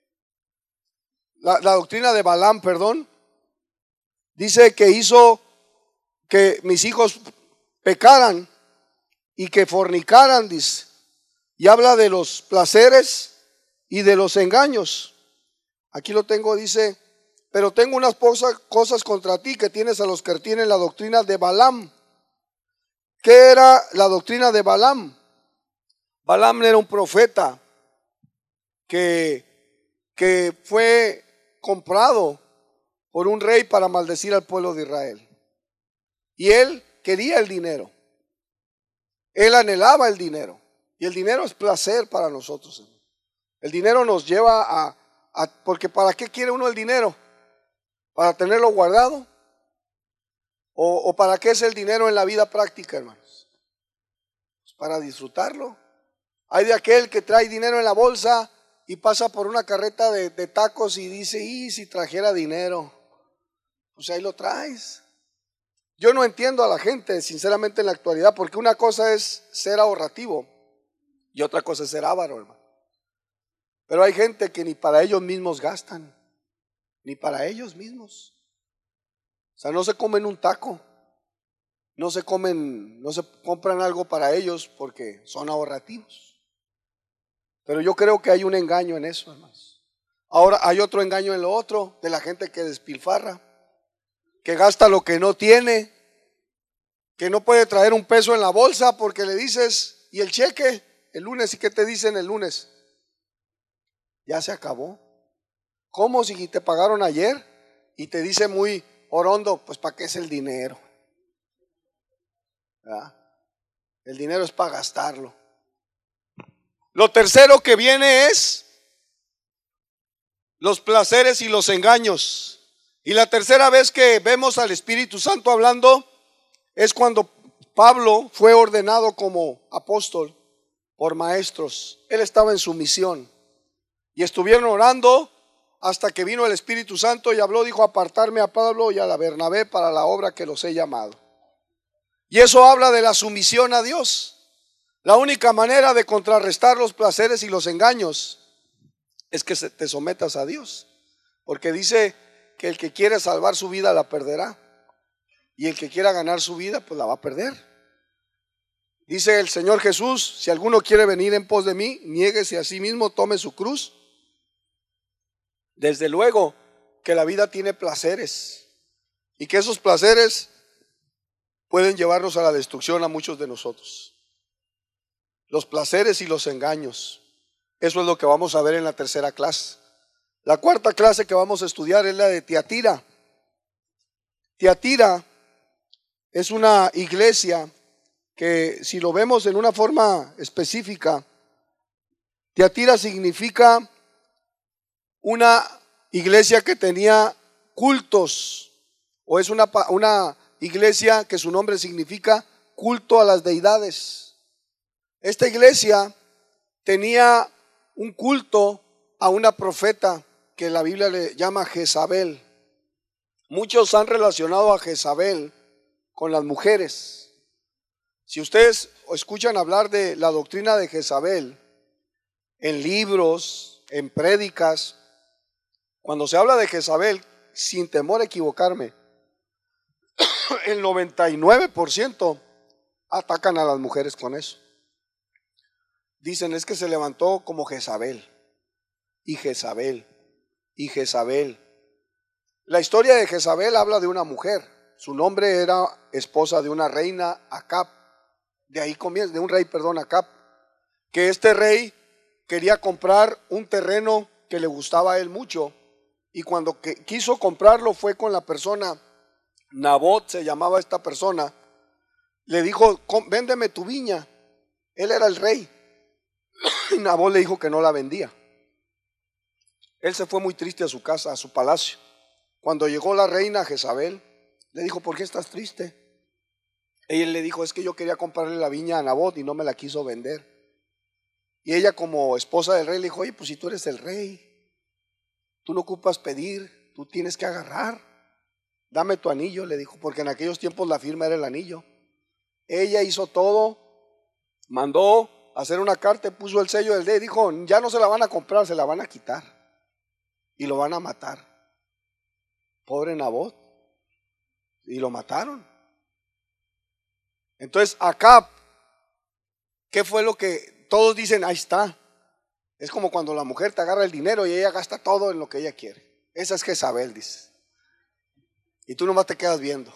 la doctrina de Balaam, perdón. Dice que hizo que mis hijos pecaran y que fornicaran, dice. Y habla de los placeres y de los engaños. Aquí lo tengo, dice, pero tengo unas cosas contra ti, que tienes a los que tienen la doctrina de Balaam. ¿Qué era la doctrina de Balaam? Balaam era un profeta que fue comprado por un rey para maldecir al pueblo de Israel. Y él quería el dinero. Él anhelaba el dinero. Y el dinero es placer para nosotros. El dinero nos lleva porque ¿para qué quiere uno el dinero? ¿Para tenerlo guardado? ¿O para qué es el dinero en la vida práctica, hermanos? Pues para disfrutarlo. Hay de aquel que trae dinero en la bolsa y pasa por una carreta de tacos y dice, y si trajera dinero, pues ahí lo traes. Yo no entiendo a la gente, sinceramente, en la actualidad, porque una cosa es ser ahorrativo y otra cosa es ser avaro, hermano. Pero hay gente que ni para ellos mismos gastan, ni para ellos mismos. O sea, no se comen un taco, no se compran algo para ellos porque son ahorrativos. Pero yo creo que hay un engaño en eso, hermanos. Ahora hay otro engaño en lo otro, de la gente que despilfarra, que gasta lo que no tiene, que no puede traer un peso en la bolsa porque le dices, ¿y el cheque? El lunes, ¿y qué te dicen el lunes? Ya se acabó. ¿Cómo si te pagaron ayer? Y te dice muy orondo, pues ¿para qué es el dinero? ¿Verdad? El dinero es para gastarlo. Lo tercero que viene es los placeres y los engaños. Y la tercera vez que vemos al Espíritu Santo hablando es cuando Pablo fue ordenado como apóstol por maestros. Él estaba en su misión y estuvieron orando hasta que vino el Espíritu Santo y habló, dijo, apartarme a Pablo y a la Bernabé para la obra que los he llamado. Y eso habla de la sumisión a Dios. La única manera de contrarrestar los placeres y los engaños es que te sometas a Dios, porque dice que el que quiere salvar su vida la perderá, y el que quiera ganar su vida pues la va a perder. Dice el Señor Jesús, si alguno quiere venir en pos de mí, niéguese a sí mismo, tome su cruz. Desde luego que la vida tiene placeres y que esos placeres pueden llevarnos a la destrucción a muchos de nosotros. Los placeres y los engaños. Eso es lo que vamos a ver en la tercera clase. La cuarta clase que vamos a estudiar es la de Tiatira. Tiatira es una iglesia que, si lo vemos en una forma específica, Tiatira significa una iglesia que tenía cultos, o es una iglesia que su nombre significa culto a las deidades. Esta iglesia tenía un culto a una profeta que la Biblia le llama Jezabel. Muchos han relacionado a Jezabel con las mujeres. Si ustedes escuchan hablar de la doctrina de Jezabel en libros, en prédicas, cuando se habla de Jezabel, sin temor a equivocarme, el 99% atacan a las mujeres con eso. Dicen, es que se levantó como Jezabel, y Jezabel, y Jezabel. La historia de Jezabel habla de una mujer. Su nombre era esposa de una reina, Acab. De ahí comienza, de un rey, Acab. Que este rey quería comprar un terreno que le gustaba a él mucho. Y cuando quiso comprarlo fue con la persona, Nabot se llamaba esta persona. Le dijo, véndeme tu viña. Él era el rey. Y Nabot le dijo que no la vendía. Él se fue muy triste a su casa, a su palacio. Cuando llegó la reina Jezabel, le dijo, ¿por qué estás triste? Y él le dijo, es que yo quería comprarle la viña a Nabot y no me la quiso vender. Y ella, como esposa del rey, le dijo, oye, pues si tú eres el rey, tú no ocupas pedir, tú tienes que agarrar. Dame tu anillo, le dijo, porque en aquellos tiempos la firma era el anillo. Ella hizo todo, mandó hacer una carta, puso el sello del rey, dijo, ya no se la van a comprar, se la van a quitar y lo van a matar. Pobre Nabot. Y lo mataron. Entonces Acab, ¿qué fue lo que todos dicen? Ahí está. Es como cuando la mujer te agarra el dinero y ella gasta todo en lo que ella quiere. Esa es Jezabel, dice. Y tú nomás te quedas viendo.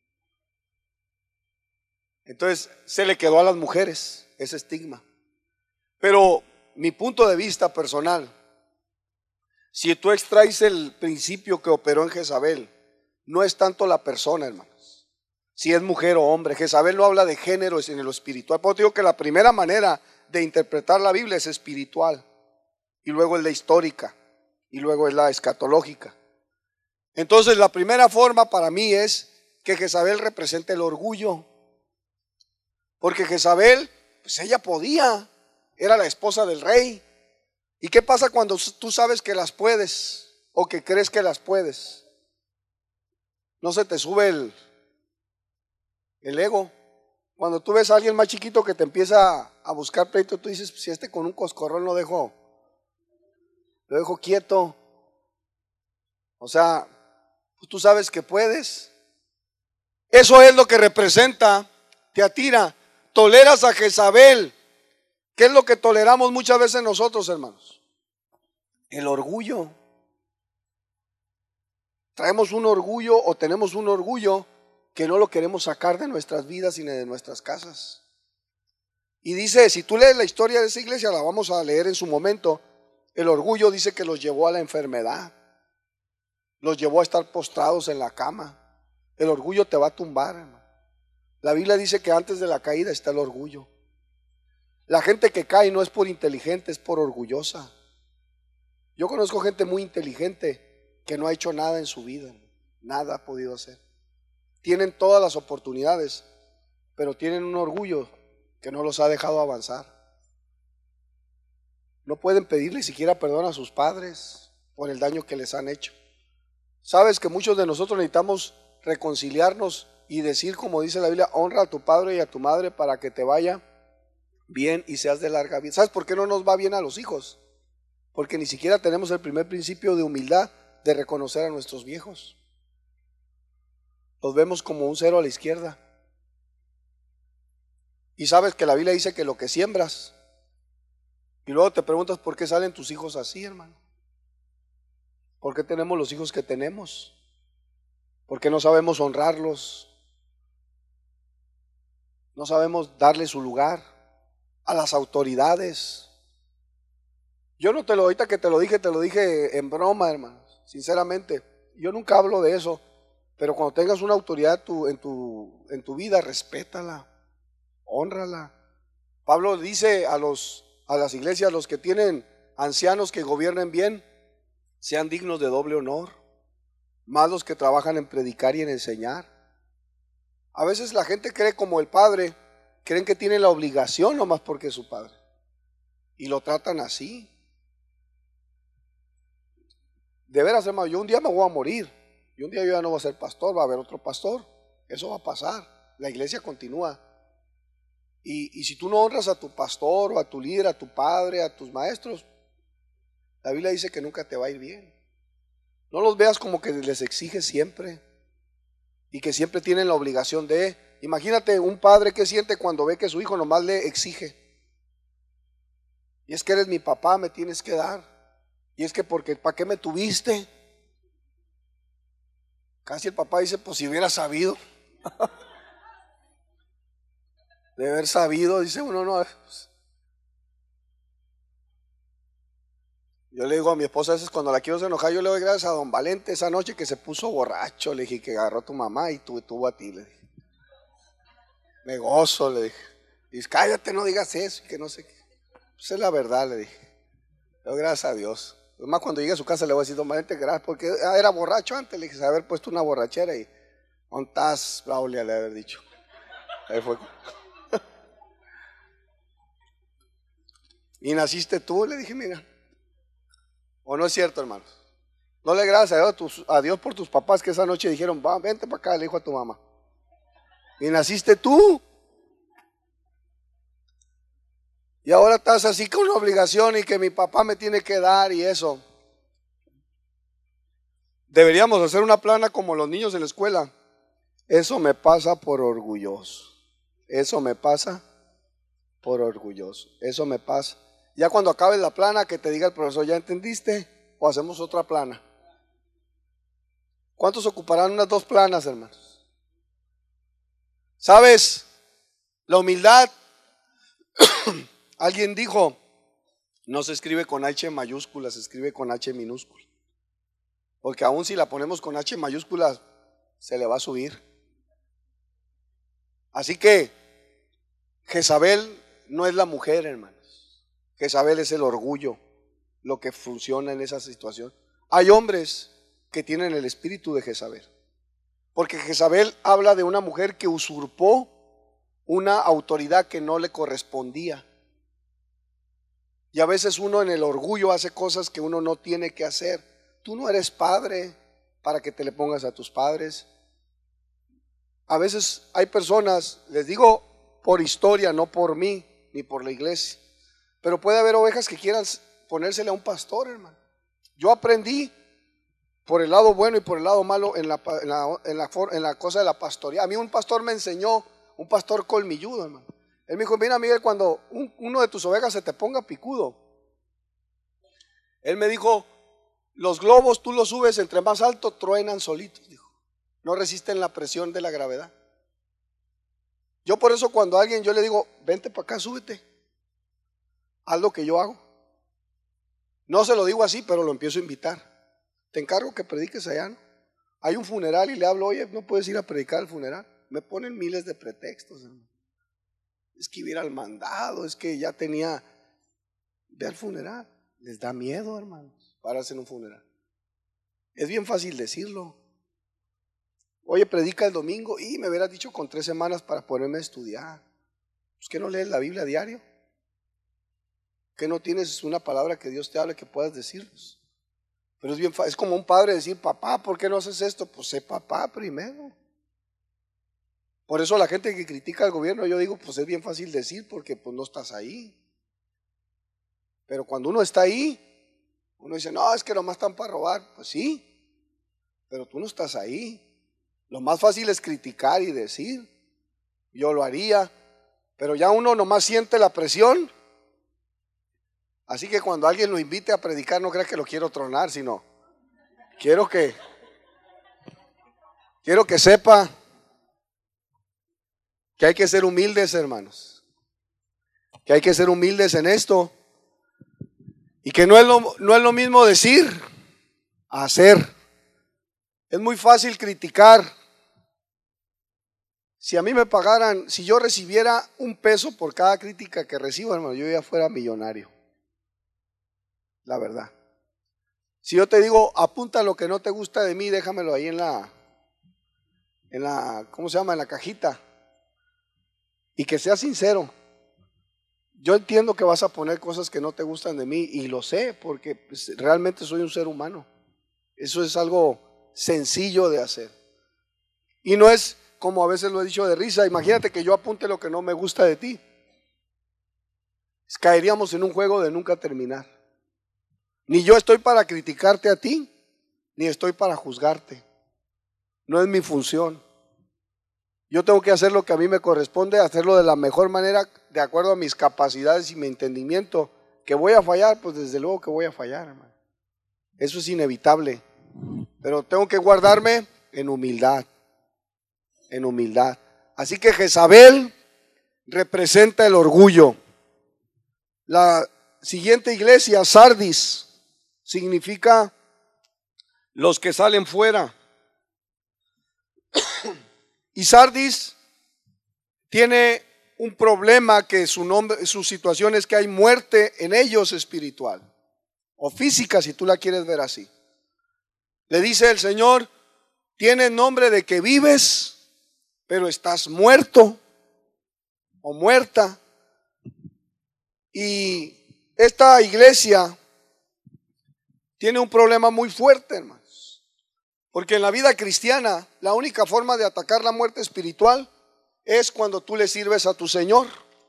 Entonces se le quedó a las mujeres ese estigma. Pero mi punto de vista personal, si tú extraes el principio que operó en Jezabel, no es tanto la persona, hermanos. Si es mujer o hombre, Jezabel no habla de género, es en lo espiritual. Por eso digo que la primera manera de interpretar la Biblia es espiritual, y luego es la histórica, y luego es la escatológica. Entonces la primera forma para mí es que Jezabel representa el orgullo. Porque Jezabel, pues ella podía, era la esposa del rey. ¿Y qué pasa cuando tú sabes que las puedes o que crees que las puedes? No se te sube el ego. Cuando tú ves a alguien más chiquito que te empieza a buscar pleito, tú dices, si este con un coscorrón lo dejo quieto. O sea, pues tú sabes que puedes. Eso es lo que representa Tiatira. Toleras a Jezabel. ¿Qué es lo que toleramos muchas veces nosotros, hermanos? El orgullo. Traemos un orgullo o tenemos un orgullo que no lo queremos sacar de nuestras vidas y de nuestras casas. Y dice, si tú lees la historia de esa iglesia, la vamos a leer en su momento, el orgullo dice que los llevó a la enfermedad, los llevó a estar postrados en la cama. El orgullo te va a tumbar, hermano. La Biblia dice que antes de la caída está el orgullo. La gente que cae no es por inteligente, es por orgullosa. Yo conozco gente muy inteligente que no ha hecho nada en su vida, nada ha podido hacer. Tienen todas las oportunidades, pero tienen un orgullo que no los ha dejado avanzar. No pueden pedirle siquiera perdón a sus padres por el daño que les han hecho. Sabes que muchos de nosotros necesitamos reconciliarnos y decir, como dice la Biblia, honra a tu padre y a tu madre para que te vaya bien y seas de larga vida. ¿Sabes por qué no nos va bien a los hijos? Porque ni siquiera tenemos el primer principio de humildad de reconocer a nuestros viejos. Los vemos como un cero a la izquierda. Y sabes que la Biblia dice que lo que siembras. Y luego te preguntas por qué salen tus hijos así, hermano. ¿Por qué tenemos los hijos que tenemos? ¿Por qué no sabemos honrarlos? No sabemos darle su lugar a las autoridades. Yo no te lo, ahorita que te lo dije en broma, hermano. Sinceramente, yo nunca hablo de eso. Pero cuando tengas una autoridad en tu vida, respétala, hónrala. Pablo dice a las iglesias, los que tienen ancianos que gobiernen bien, sean dignos de doble honor, más los que trabajan en predicar y en enseñar. A veces la gente cree como el padre, creen que tienen la obligación nomás porque es su padre, y lo tratan así. De veras, hermano, yo un día me voy a morir, y un día yo ya no voy a ser pastor, va a haber otro pastor, eso va a pasar, la iglesia continúa. Y si tú no honras a tu pastor o a tu líder, a tu padre, a tus maestros, la Biblia dice que nunca te va a ir bien. No los veas como que les exige siempre y que siempre tienen la obligación de. Imagínate un padre que siente cuando ve que su hijo nomás le exige. Y es que eres mi papá, me tienes que dar. Y es que porque ¿para qué me tuviste? Casi el papá dice, pues si hubiera sabido. De haber sabido, dice uno, no. Yo le digo a mi esposa a veces cuando la quiero enojar, yo le doy gracias a don Valente esa noche que se puso borracho, le dije que agarró a tu mamá y tuvo a ti, le dije. Me gozo, le dije. Y dice, cállate, no digas eso, que no sé qué. Pues es la verdad, le dije. Le doy gracias a Dios. Además cuando llegue a su casa le voy a decir, don Valente, gracias, porque era borracho antes, le dije, haber puesto una borrachera y ¿dónde estás, Braulia? Le haber dicho. Ahí fue. Y naciste tú, le dije, mira. ¿O no es cierto, hermanos? No le gracias a Dios por tus papás que esa noche dijeron, va, vente para acá, le dijo a tu mamá. Y naciste tú. Y ahora estás así con una obligación y que mi papá me tiene que dar y eso. Deberíamos hacer una plana como los niños en la escuela. Eso me pasa por orgulloso. Eso me pasa por orgulloso. Eso me pasa. Ya cuando acabes la plana, que te diga el profesor, ¿ya entendiste? O hacemos otra plana. ¿Cuántos ocuparán unas 2 planas, hermanos? ¿Sabes? La humildad, alguien dijo, no se escribe con H mayúscula, se escribe con H minúscula. Porque aún si la ponemos con H mayúscula, se le va a subir. Así que Jezabel no es la mujer, hermanos. Jezabel es el orgullo, lo que funciona en esa situación. Hay hombres que tienen el espíritu de Jezabel. Porque Jezabel habla de una mujer que usurpó una autoridad que no le correspondía. Y a veces uno en el orgullo hace cosas que uno no tiene que hacer. Tú no eres padre para que te le pongas a tus padres. A veces hay personas, les digo por historia, no por mí ni por la iglesia, pero puede haber ovejas que quieran ponérsele a un pastor, hermano. Yo aprendí por el lado bueno y por el lado malo en la cosa de la pastoría. A mí un pastor me enseñó, un pastor colmilludo, hermano. Él me dijo, mira Miguel, cuando uno de tus ovejas se te ponga picudo, él me dijo, los globos tú los subes entre más alto, truenan solitos, dijo. No resisten la presión de la gravedad. Yo por eso cuando a alguien yo le digo, vente para acá, súbete, haz lo que yo hago. No se lo digo así, pero lo empiezo a invitar. Te encargo que prediques allá, ¿no? Hay un funeral y le hablo, oye, no puedes ir a predicar al funeral. Me ponen miles de pretextos, hermano. Es que iba a ir al mandado, es que ya tenía, ve al funeral. Les da miedo, hermanos, pararse en un funeral. Es bien fácil decirlo. Oye, predica el domingo y me hubieras dicho con 3 semanas para ponerme a estudiar. Pues que no lees la Biblia a diario, que no tienes una palabra que Dios te hable que puedas decirnos. Pero es bien fácil, es como un padre decir, papá, ¿por qué no haces esto? Pues sé papá primero. Por eso la gente que critica al gobierno, yo digo, pues es bien fácil decir porque pues no estás ahí. Pero cuando uno está ahí, uno dice, no, es que nomás están para robar. Pues sí, pero tú no estás ahí. Lo más fácil es criticar y decir, yo lo haría, pero ya uno nomás siente la presión. Así que cuando alguien lo invite a predicar, no creas que lo quiero tronar, sino quiero que sepa que hay que ser humildes, hermanos, que hay que ser humildes en esto y que no es lo mismo decir a hacer. Es muy fácil criticar. Si a mí me pagaran, si yo recibiera $1 por cada crítica que recibo, hermano, yo ya fuera millonario. La verdad. Si yo te digo, apunta lo que no te gusta de mí, déjamelo ahí en la, ¿cómo se llama? En la cajita. Y que sea sincero. Yo entiendo que vas a poner cosas que no te gustan de mí y lo sé porque pues, realmente soy un ser humano. Eso es algo sencillo de hacer. Y no es como a veces lo he dicho de risa. Imagínate que yo apunte lo que no me gusta de ti. Caeríamos en un juego de nunca terminar. Ni yo estoy para criticarte a ti, ni estoy para juzgarte. No es mi función. Yo tengo que hacer lo que a mí me corresponde, hacerlo de la mejor manera, de acuerdo a mis capacidades y mi entendimiento. Que voy a fallar, pues desde luego que voy a fallar, hermano. Eso es inevitable. Pero tengo que guardarme en humildad. En humildad. Así que Jezabel representa el orgullo. La siguiente iglesia, Sardis, significa los que salen fuera. Y Sardis tiene un problema que su situación es que hay muerte en ellos espiritual o física, si tú la quieres ver así. Le dice el Señor, tienes nombre de que vives, pero estás muerto o muerta. Y esta iglesia tiene un problema muy fuerte, hermanos, porque en la vida cristiana la única forma de atacar la muerte espiritual es cuando tú le sirves a tu Señor.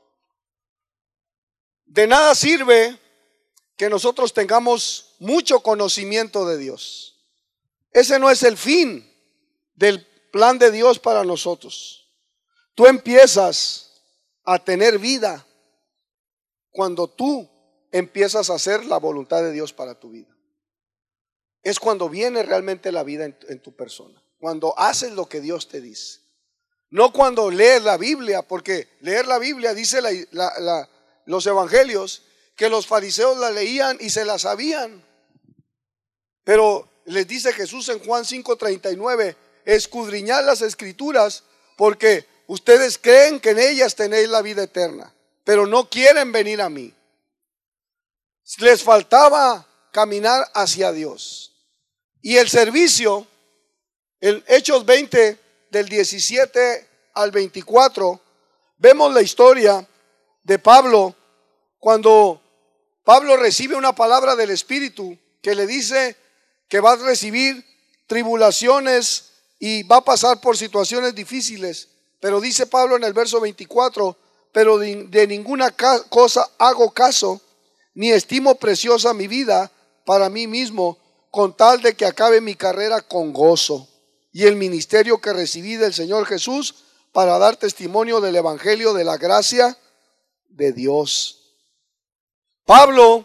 De nada sirve que nosotros tengamos mucho conocimiento de Dios. Ese no es el fin del plan de Dios para nosotros. Tú empiezas a tener vida cuando tú empiezas a hacer la voluntad de Dios para tu vida. Es cuando viene realmente la vida en tu persona, cuando haces lo que Dios te dice. No cuando lees la Biblia, porque leer la Biblia, dice los evangelios, que los fariseos la leían y se la sabían. Pero les dice Jesús en Juan 5:39, escudriñad las escrituras porque ustedes creen que en ellas tenéis la vida eterna, pero no quieren venir a mí. Les faltaba caminar hacia Dios. Y el servicio, en Hechos 20, del 17 al 24, vemos la historia de Pablo, cuando Pablo recibe una palabra del Espíritu que le dice que va a recibir tribulaciones y va a pasar por situaciones difíciles. Pero dice Pablo en el verso 24, pero de ninguna cosa hago caso, ni estimo preciosa mi vida para mí mismo, con tal de que acabe mi carrera con gozo y el ministerio que recibí del Señor Jesús para dar testimonio del evangelio de la gracia de Dios. Pablo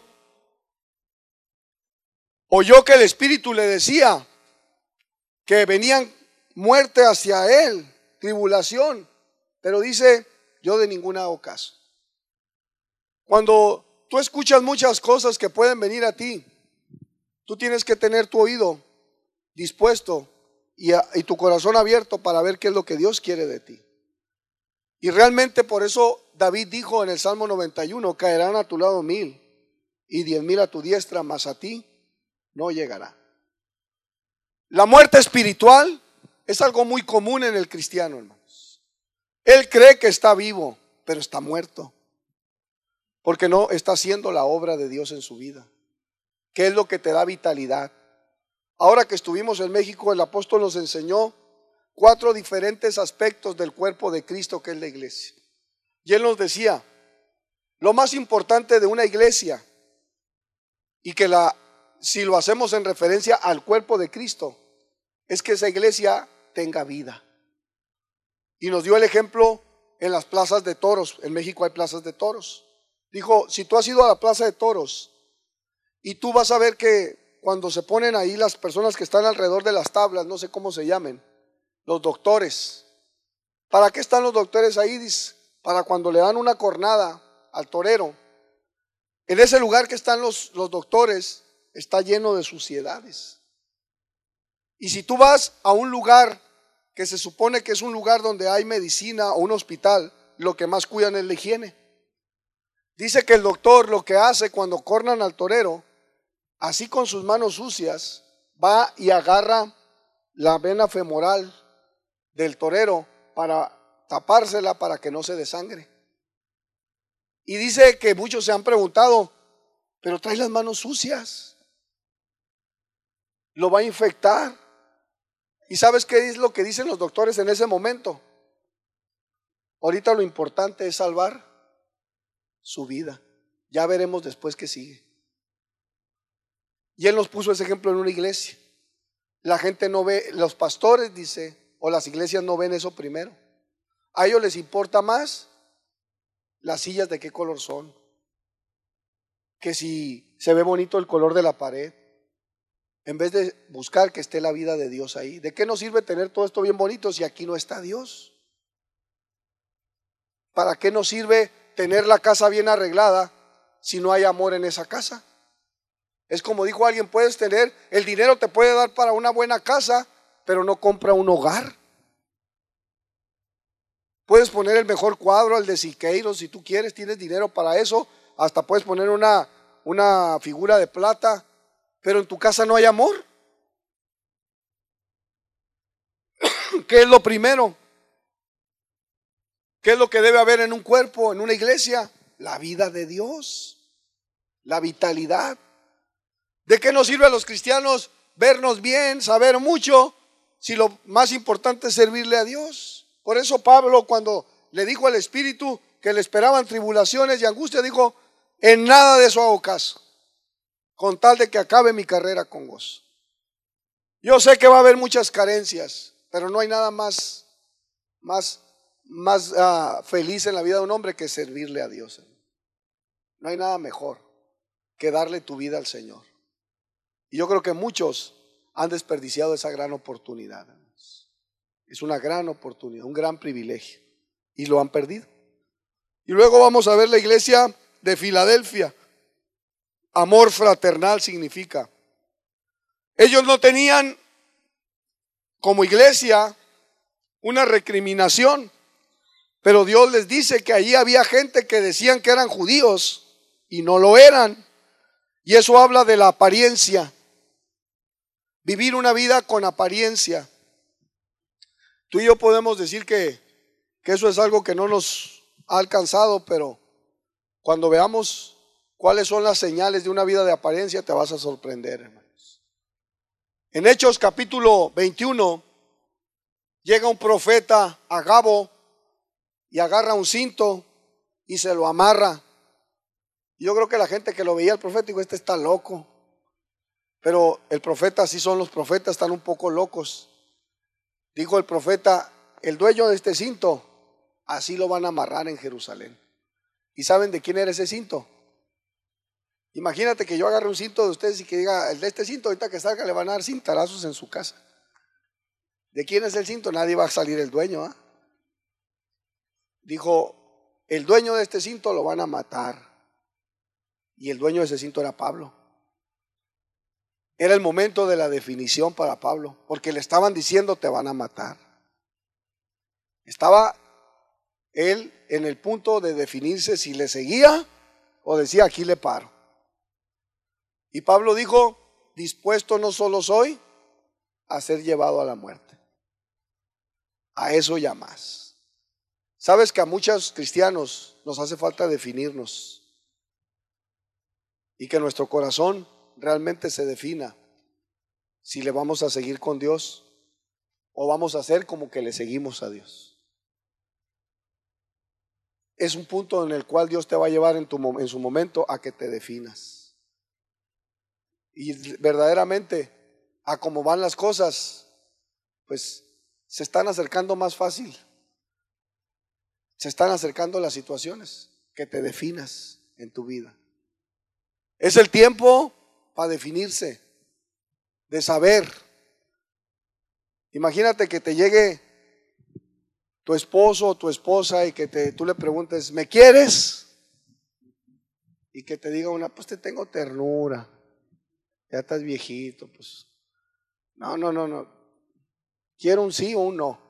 oyó que el Espíritu le decía que venían muerte hacia él, tribulación, pero dice, yo de ninguna hago caso. Cuando tú escuchas muchas cosas que pueden venir a ti, tú tienes que tener tu oído dispuesto y tu corazón abierto para ver qué es lo que Dios quiere de ti. Y realmente por eso David dijo en el Salmo 91, caerán a tu lado 1000 y 10,000 a tu diestra, mas a ti no llegará. La muerte espiritual es algo muy común en el cristiano, hermanos. Él cree que está vivo, pero está muerto, porque no está haciendo la obra de Dios en su vida. ¿Qué es lo que te da vitalidad? Ahora que estuvimos en México, el apóstol nos enseñó 4 diferentes aspectos del cuerpo de Cristo, que es la iglesia. Y él nos decía, lo más importante de una iglesia, y que si lo hacemos en referencia al cuerpo de Cristo, es que esa iglesia tenga vida. Y nos dio el ejemplo en las plazas de toros. En México hay plazas de toros. Dijo, si tú has ido a la plaza de toros y tú vas a ver que cuando se ponen ahí las personas que están alrededor de las tablas, no sé cómo se llamen, los doctores. ¿Para qué están los doctores ahí? Dice, para cuando le dan una cornada al torero. En ese lugar que están los doctores está lleno de suciedades. Y si tú vas a un lugar que se supone que es un lugar donde hay medicina o un hospital, lo que más cuidan es la higiene. Dice que el doctor lo que hace cuando cornan al torero, así con sus manos sucias, va y agarra la vena femoral del torero para tapársela para que no se desangre. Y dice que muchos se han preguntado, pero trae las manos sucias, lo va a infectar. ¿Y sabes qué es lo que dicen los doctores en ese momento? Ahorita lo importante es salvar su vida. Ya veremos después qué sigue. Y él nos puso ese ejemplo en una iglesia. La gente no ve, los pastores, dice, o las iglesias no ven eso primero. A ellos les importa más las sillas de qué color son, que si se ve bonito el color de la pared, en vez de buscar que esté la vida de Dios ahí. ¿De qué nos sirve tener todo esto bien bonito si aquí no está Dios? ¿Para qué nos sirve tener la casa bien arreglada si no hay amor en esa casa? Es como dijo alguien, puedes tener, el dinero te puede dar para una buena casa, pero no compra un hogar. Puedes poner el mejor cuadro, el de Siqueiros, si tú quieres, tienes dinero para eso, hasta puedes poner una figura de plata, pero en tu casa no hay amor. ¿Qué es lo primero? ¿Qué es lo que debe haber en un cuerpo, en una iglesia? La vida de Dios, la vitalidad. ¿De qué nos sirve a los cristianos vernos bien, saber mucho, si lo más importante es servirle a Dios? Por eso Pablo, cuando le dijo al Espíritu que le esperaban tribulaciones y angustia, dijo, en nada de eso hago caso, con tal de que acabe mi carrera con gozo. Yo sé que va a haber muchas carencias, pero no hay nada más feliz en la vida de un hombre que servirle a Dios. No hay nada mejor. que darle tu vida al Señor. Y yo creo que muchos han desperdiciado esa gran oportunidad. Es una gran oportunidad, un gran privilegio, y lo han perdido. Y luego vamos a ver la iglesia de Filadelfia. Amor fraternal significa. Ellos no tenían como iglesia una recriminación, pero Dios les dice que allí había gente que decían que eran judíos y no lo eran. Y eso habla de la apariencia. Vivir una vida con apariencia. Tú y yo podemos decir que eso es algo que no nos ha alcanzado, pero cuando veamos cuáles son las señales de una vida de apariencia, te vas a sorprender, hermanos. En Hechos capítulo 21, llega un profeta a Agabo y agarra un cinto y se lo amarra. Yo creo que la gente que lo veía al profeta dijo, este está loco. Pero el profeta, así son los profetas, están un poco locos. Dijo el profeta, el dueño de este cinto, así lo van a amarrar en Jerusalén. ¿Y saben de quién era ese cinto? Imagínate que yo agarre un cinto de ustedes y que diga, el de este cinto, ahorita que salga le van a dar cintarazos en su casa. ¿De quién es el cinto? Nadie va a salir el dueño, ¿eh? Dijo, el dueño de este cinto lo van a matar. Y el dueño de ese cinto era Pablo. Era el momento de la definición para Pablo, porque le estaban diciendo te van a matar. Estaba él en el punto de definirse si le seguía o decía aquí le paro. Y Pablo dijo, dispuesto no solo soy a ser llevado a la muerte, a eso ya más. Sabes que a muchos cristianos nos hace falta definirnos y que nuestro corazón realmente se defina si le vamos a seguir con Dios o vamos a hacer como que le seguimos a Dios. Es un punto en el cual Dios te va a llevar en su momento a que te definas. Y verdaderamente, a cómo van las cosas, pues se están acercando más fácil. Se están acercando las situaciones que te definas en tu vida. Es el tiempo para definirse, de saber. Imagínate que te llegue tu esposo o tu esposa y que tú le preguntes, ¿me quieres? Y que te diga una, pues te tengo ternura, ya estás viejito, pues. No. Quiero un sí o un no.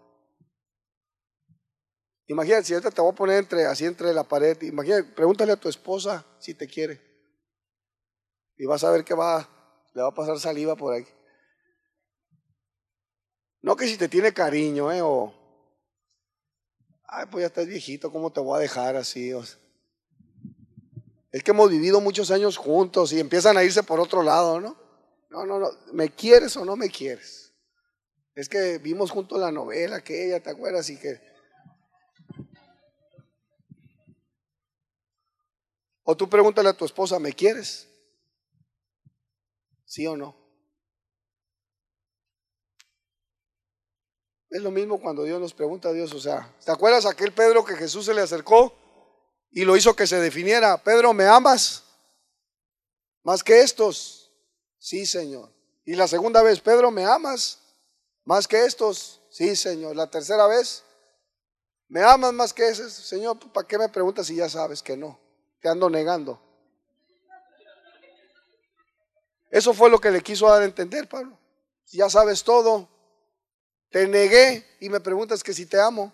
Imagínate, si ahorita te voy a poner así entre la pared, imagínate, pregúntale a tu esposa si te quiere. Y vas a ver que le va a pasar saliva por ahí. No que si te tiene cariño, o ay, pues ya estás viejito, ¿cómo te voy a dejar así? O sea, es que hemos vivido muchos años juntos y empiezan a irse por otro lado, ¿no? No, ¿me quieres o no me quieres? Es que vimos juntos la novela aquella, ¿te acuerdas? Y que o tú pregúntale a tu esposa, ¿me quieres? ¿Sí o no? Es lo mismo cuando Dios nos pregunta a Dios, o sea, ¿te acuerdas aquel Pedro que Jesús se le acercó y lo hizo que se definiera? Pedro, ¿me amas más que estos? Sí, Señor. Y la segunda vez, Pedro, ¿me amas más que estos? Sí, Señor. La tercera vez, ¿me amas más que esos? Señor, ¿para qué me preguntas si ya sabes que no? Te ando negando. Eso fue lo que le quiso dar a entender Pablo. Ya sabes todo. Te negué y me preguntas que si te amo.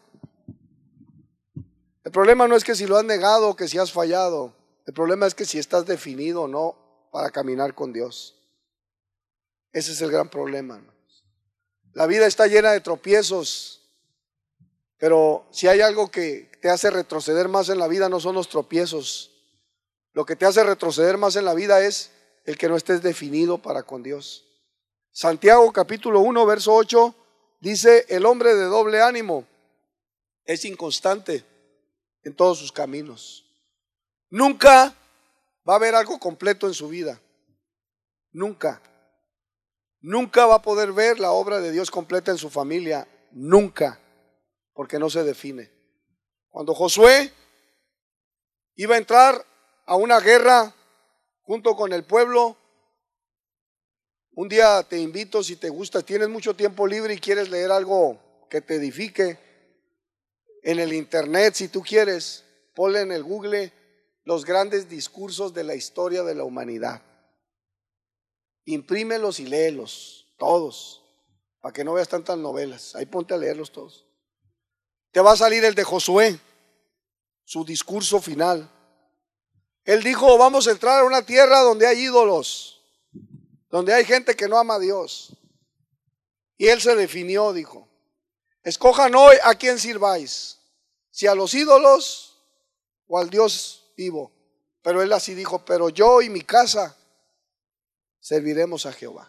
El problema no es que si lo has negado o que si has fallado. El problema es que si estás definido o no para caminar con Dios. Ese es el gran problema, hermanos. La vida está llena de tropiezos, pero si hay algo que te hace retroceder más en la vida no son los tropiezos. Lo que te hace retroceder más en la vida es el que no estés definido para con Dios. Santiago capítulo 1 verso 8 dice, el hombre de doble ánimo es inconstante en todos sus caminos. Nunca va a haber algo completo en su vida. Nunca va a poder ver la obra de Dios completa en su familia. Nunca, porque no se define. Cuando Josué iba a entrar a una guerra junto con el pueblo. Un día te invito, si te gusta, tienes mucho tiempo libre y quieres leer algo que te edifique, en el internet, si tú quieres, ponle en el Google los grandes discursos de la historia de la humanidad. Imprímelos y léelos, todos, para que no veas tantas novelas. Ahí ponte a leerlos todos. Te va a salir el de Josué, su discurso final. Él dijo, vamos a entrar a una tierra donde hay ídolos, donde hay gente que no ama a Dios. Y él se definió, dijo, escojan hoy a quién sirváis, si a los ídolos o al Dios vivo. Pero él así dijo, pero yo y mi casa serviremos a Jehová.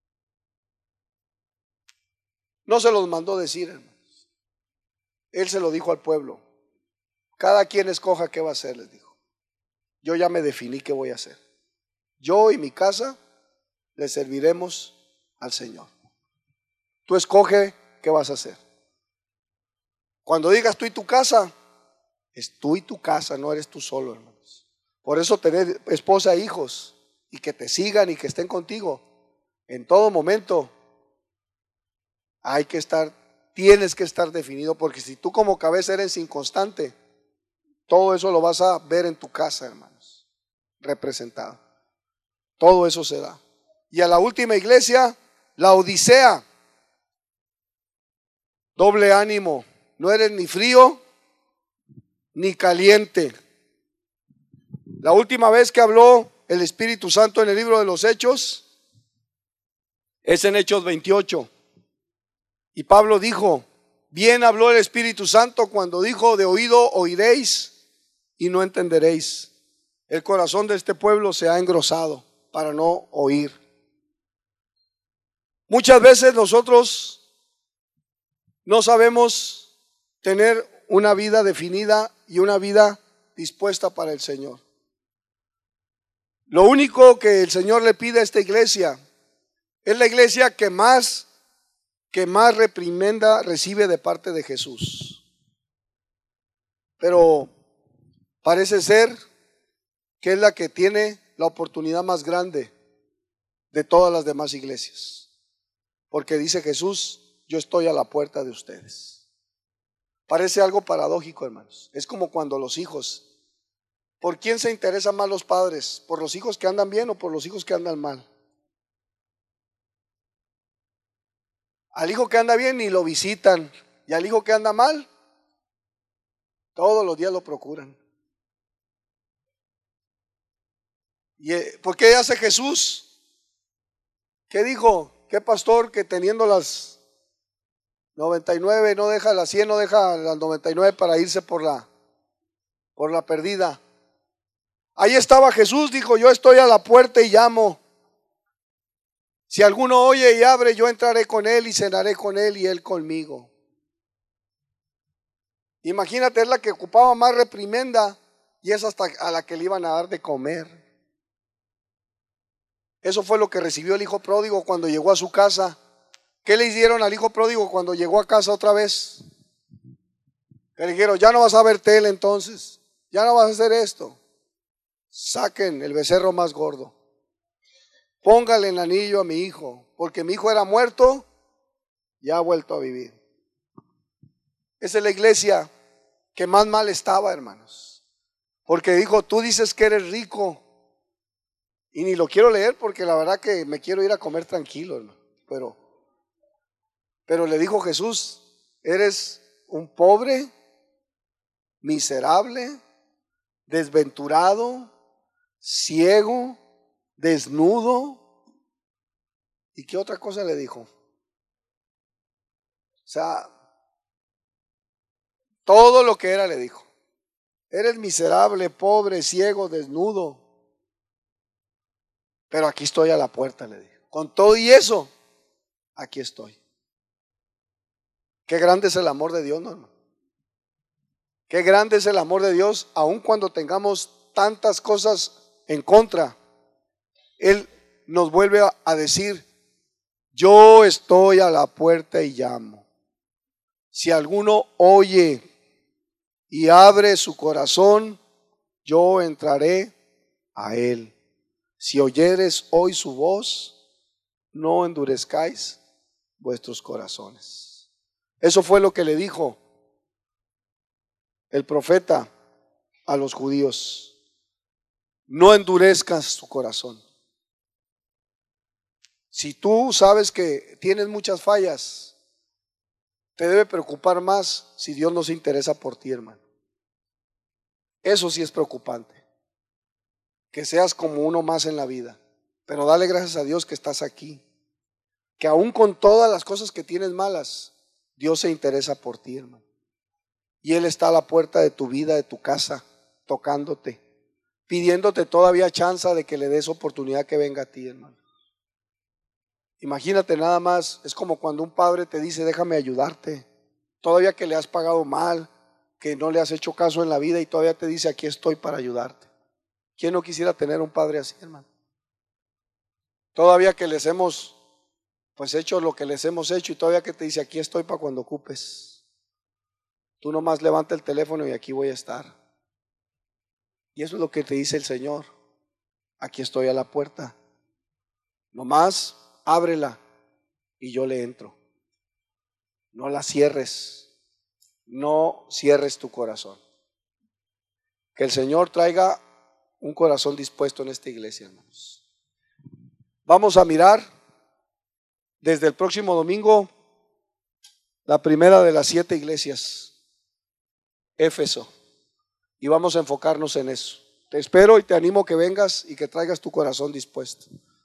No se los mandó decir, hermanos. Él se lo dijo al pueblo. Cada quien escoja qué va a hacer, les dijo. Yo ya me definí qué voy a hacer. Yo y mi casa le serviremos al Señor. Tú escoge qué vas a hacer. Cuando digas tú y tu casa, es tú y tu casa, no eres tú solo, hermanos. Por eso tener esposa e hijos y que te sigan y que estén contigo en todo momento. Hay que estar, tienes que estar definido, porque si tú como cabeza eres inconstante, todo eso lo vas a ver en tu casa, hermanos, representado. Todo eso se da. Y a la última iglesia, la Odisea, doble ánimo, no eres ni frío ni caliente. La última vez que habló el Espíritu Santo en el libro de los Hechos es en Hechos 28. Y Pablo dijo, bien habló el Espíritu Santo cuando dijo, de oído oiréis y no entenderéis. El corazón de este pueblo se ha engrosado para no oír. Muchas veces nosotros no sabemos tener una vida definida y una vida dispuesta para el Señor. Lo único que el Señor le pide a esta iglesia es la iglesia que más reprimenda recibe de parte de Jesús. Pero parece ser que es la que tiene la oportunidad más grande de todas las demás iglesias. Porque dice Jesús, yo estoy a la puerta de ustedes. Parece algo paradójico, hermanos. Es como cuando los hijos, ¿por quién se interesan más los padres? ¿Por los hijos que andan bien o por los hijos que andan mal? Al hijo que anda bien ni lo visitan, y al hijo que anda mal, todos los días lo procuran. ¿Y por qué hace Jesús? ¿Qué dijo? ¿Qué pastor que teniendo las 99 no deja las 100, no deja las 99 para irse por la perdida? Ahí estaba Jesús, dijo, yo estoy a la puerta y llamo. Si alguno oye y abre, yo entraré con él y cenaré con él y él conmigo. Imagínate, es la que ocupaba más reprimenda y es hasta a la que le iban a dar de comer. Eso fue lo que recibió el hijo pródigo cuando llegó a su casa. ¿Qué le hicieron al hijo pródigo cuando llegó a casa otra vez? Le dijeron, ya no vas a ver tele entonces, ya no vas a hacer esto. Saquen el becerro más gordo. Póngale el anillo a mi hijo, porque mi hijo era muerto y ha vuelto a vivir. Esa es la iglesia que más mal estaba, hermanos. Porque dijo, tú dices que eres rico. Y ni lo quiero leer porque la verdad que me quiero ir a comer tranquilo, hermano. Pero le dijo Jesús, eres un pobre, miserable, desventurado, ciego, desnudo. ¿Y qué otra cosa le dijo? O sea, todo lo que era le dijo. Eres miserable, pobre, ciego, desnudo. Pero aquí estoy a la puerta, le dijo. Con todo y eso, aquí estoy. Qué grande es el amor de Dios, ¿no, hermano? Qué grande es el amor de Dios, aun cuando tengamos tantas cosas en contra. Él nos vuelve a decir, yo estoy a la puerta y llamo. Si alguno oye y abre su corazón, yo entraré a él. si oyeres hoy su voz, no endurezcáis vuestros corazones. Eso fue lo que le dijo el profeta a los judíos. No endurezcas tu corazón. Si tú sabes que tienes muchas fallas, te debe preocupar más si Dios no se interesa por ti, hermano. Eso sí es preocupante, que seas como uno más en la vida. Pero dale gracias a Dios que estás aquí, que aún con todas las cosas que tienes malas, Dios se interesa por ti, hermano. Y Él está a la puerta de tu vida, de tu casa, tocándote, pidiéndote todavía chance de que le des oportunidad que venga a ti, hermano. Imagínate nada más, es como cuando un padre te dice, déjame ayudarte, todavía que le has pagado mal, que no le has hecho caso en la vida y todavía te dice, aquí estoy para ayudarte. ¿Quién no quisiera tener un padre así, hermano? Todavía que les hemos pues hecho lo que les hemos hecho y todavía que te dice, aquí estoy para cuando ocupes. Tú nomás levanta el teléfono y aquí voy a estar. Y eso es lo que te dice el Señor. Aquí estoy a la puerta. Nomás ábrela y yo le entro. No la cierres. No cierres tu corazón. Que el Señor traiga un corazón dispuesto en esta iglesia, hermanos. Vamos a mirar desde el próximo domingo la primera de las 7 iglesias, Éfeso, y vamos a enfocarnos en eso. Te espero y te animo que vengas y que traigas tu corazón dispuesto.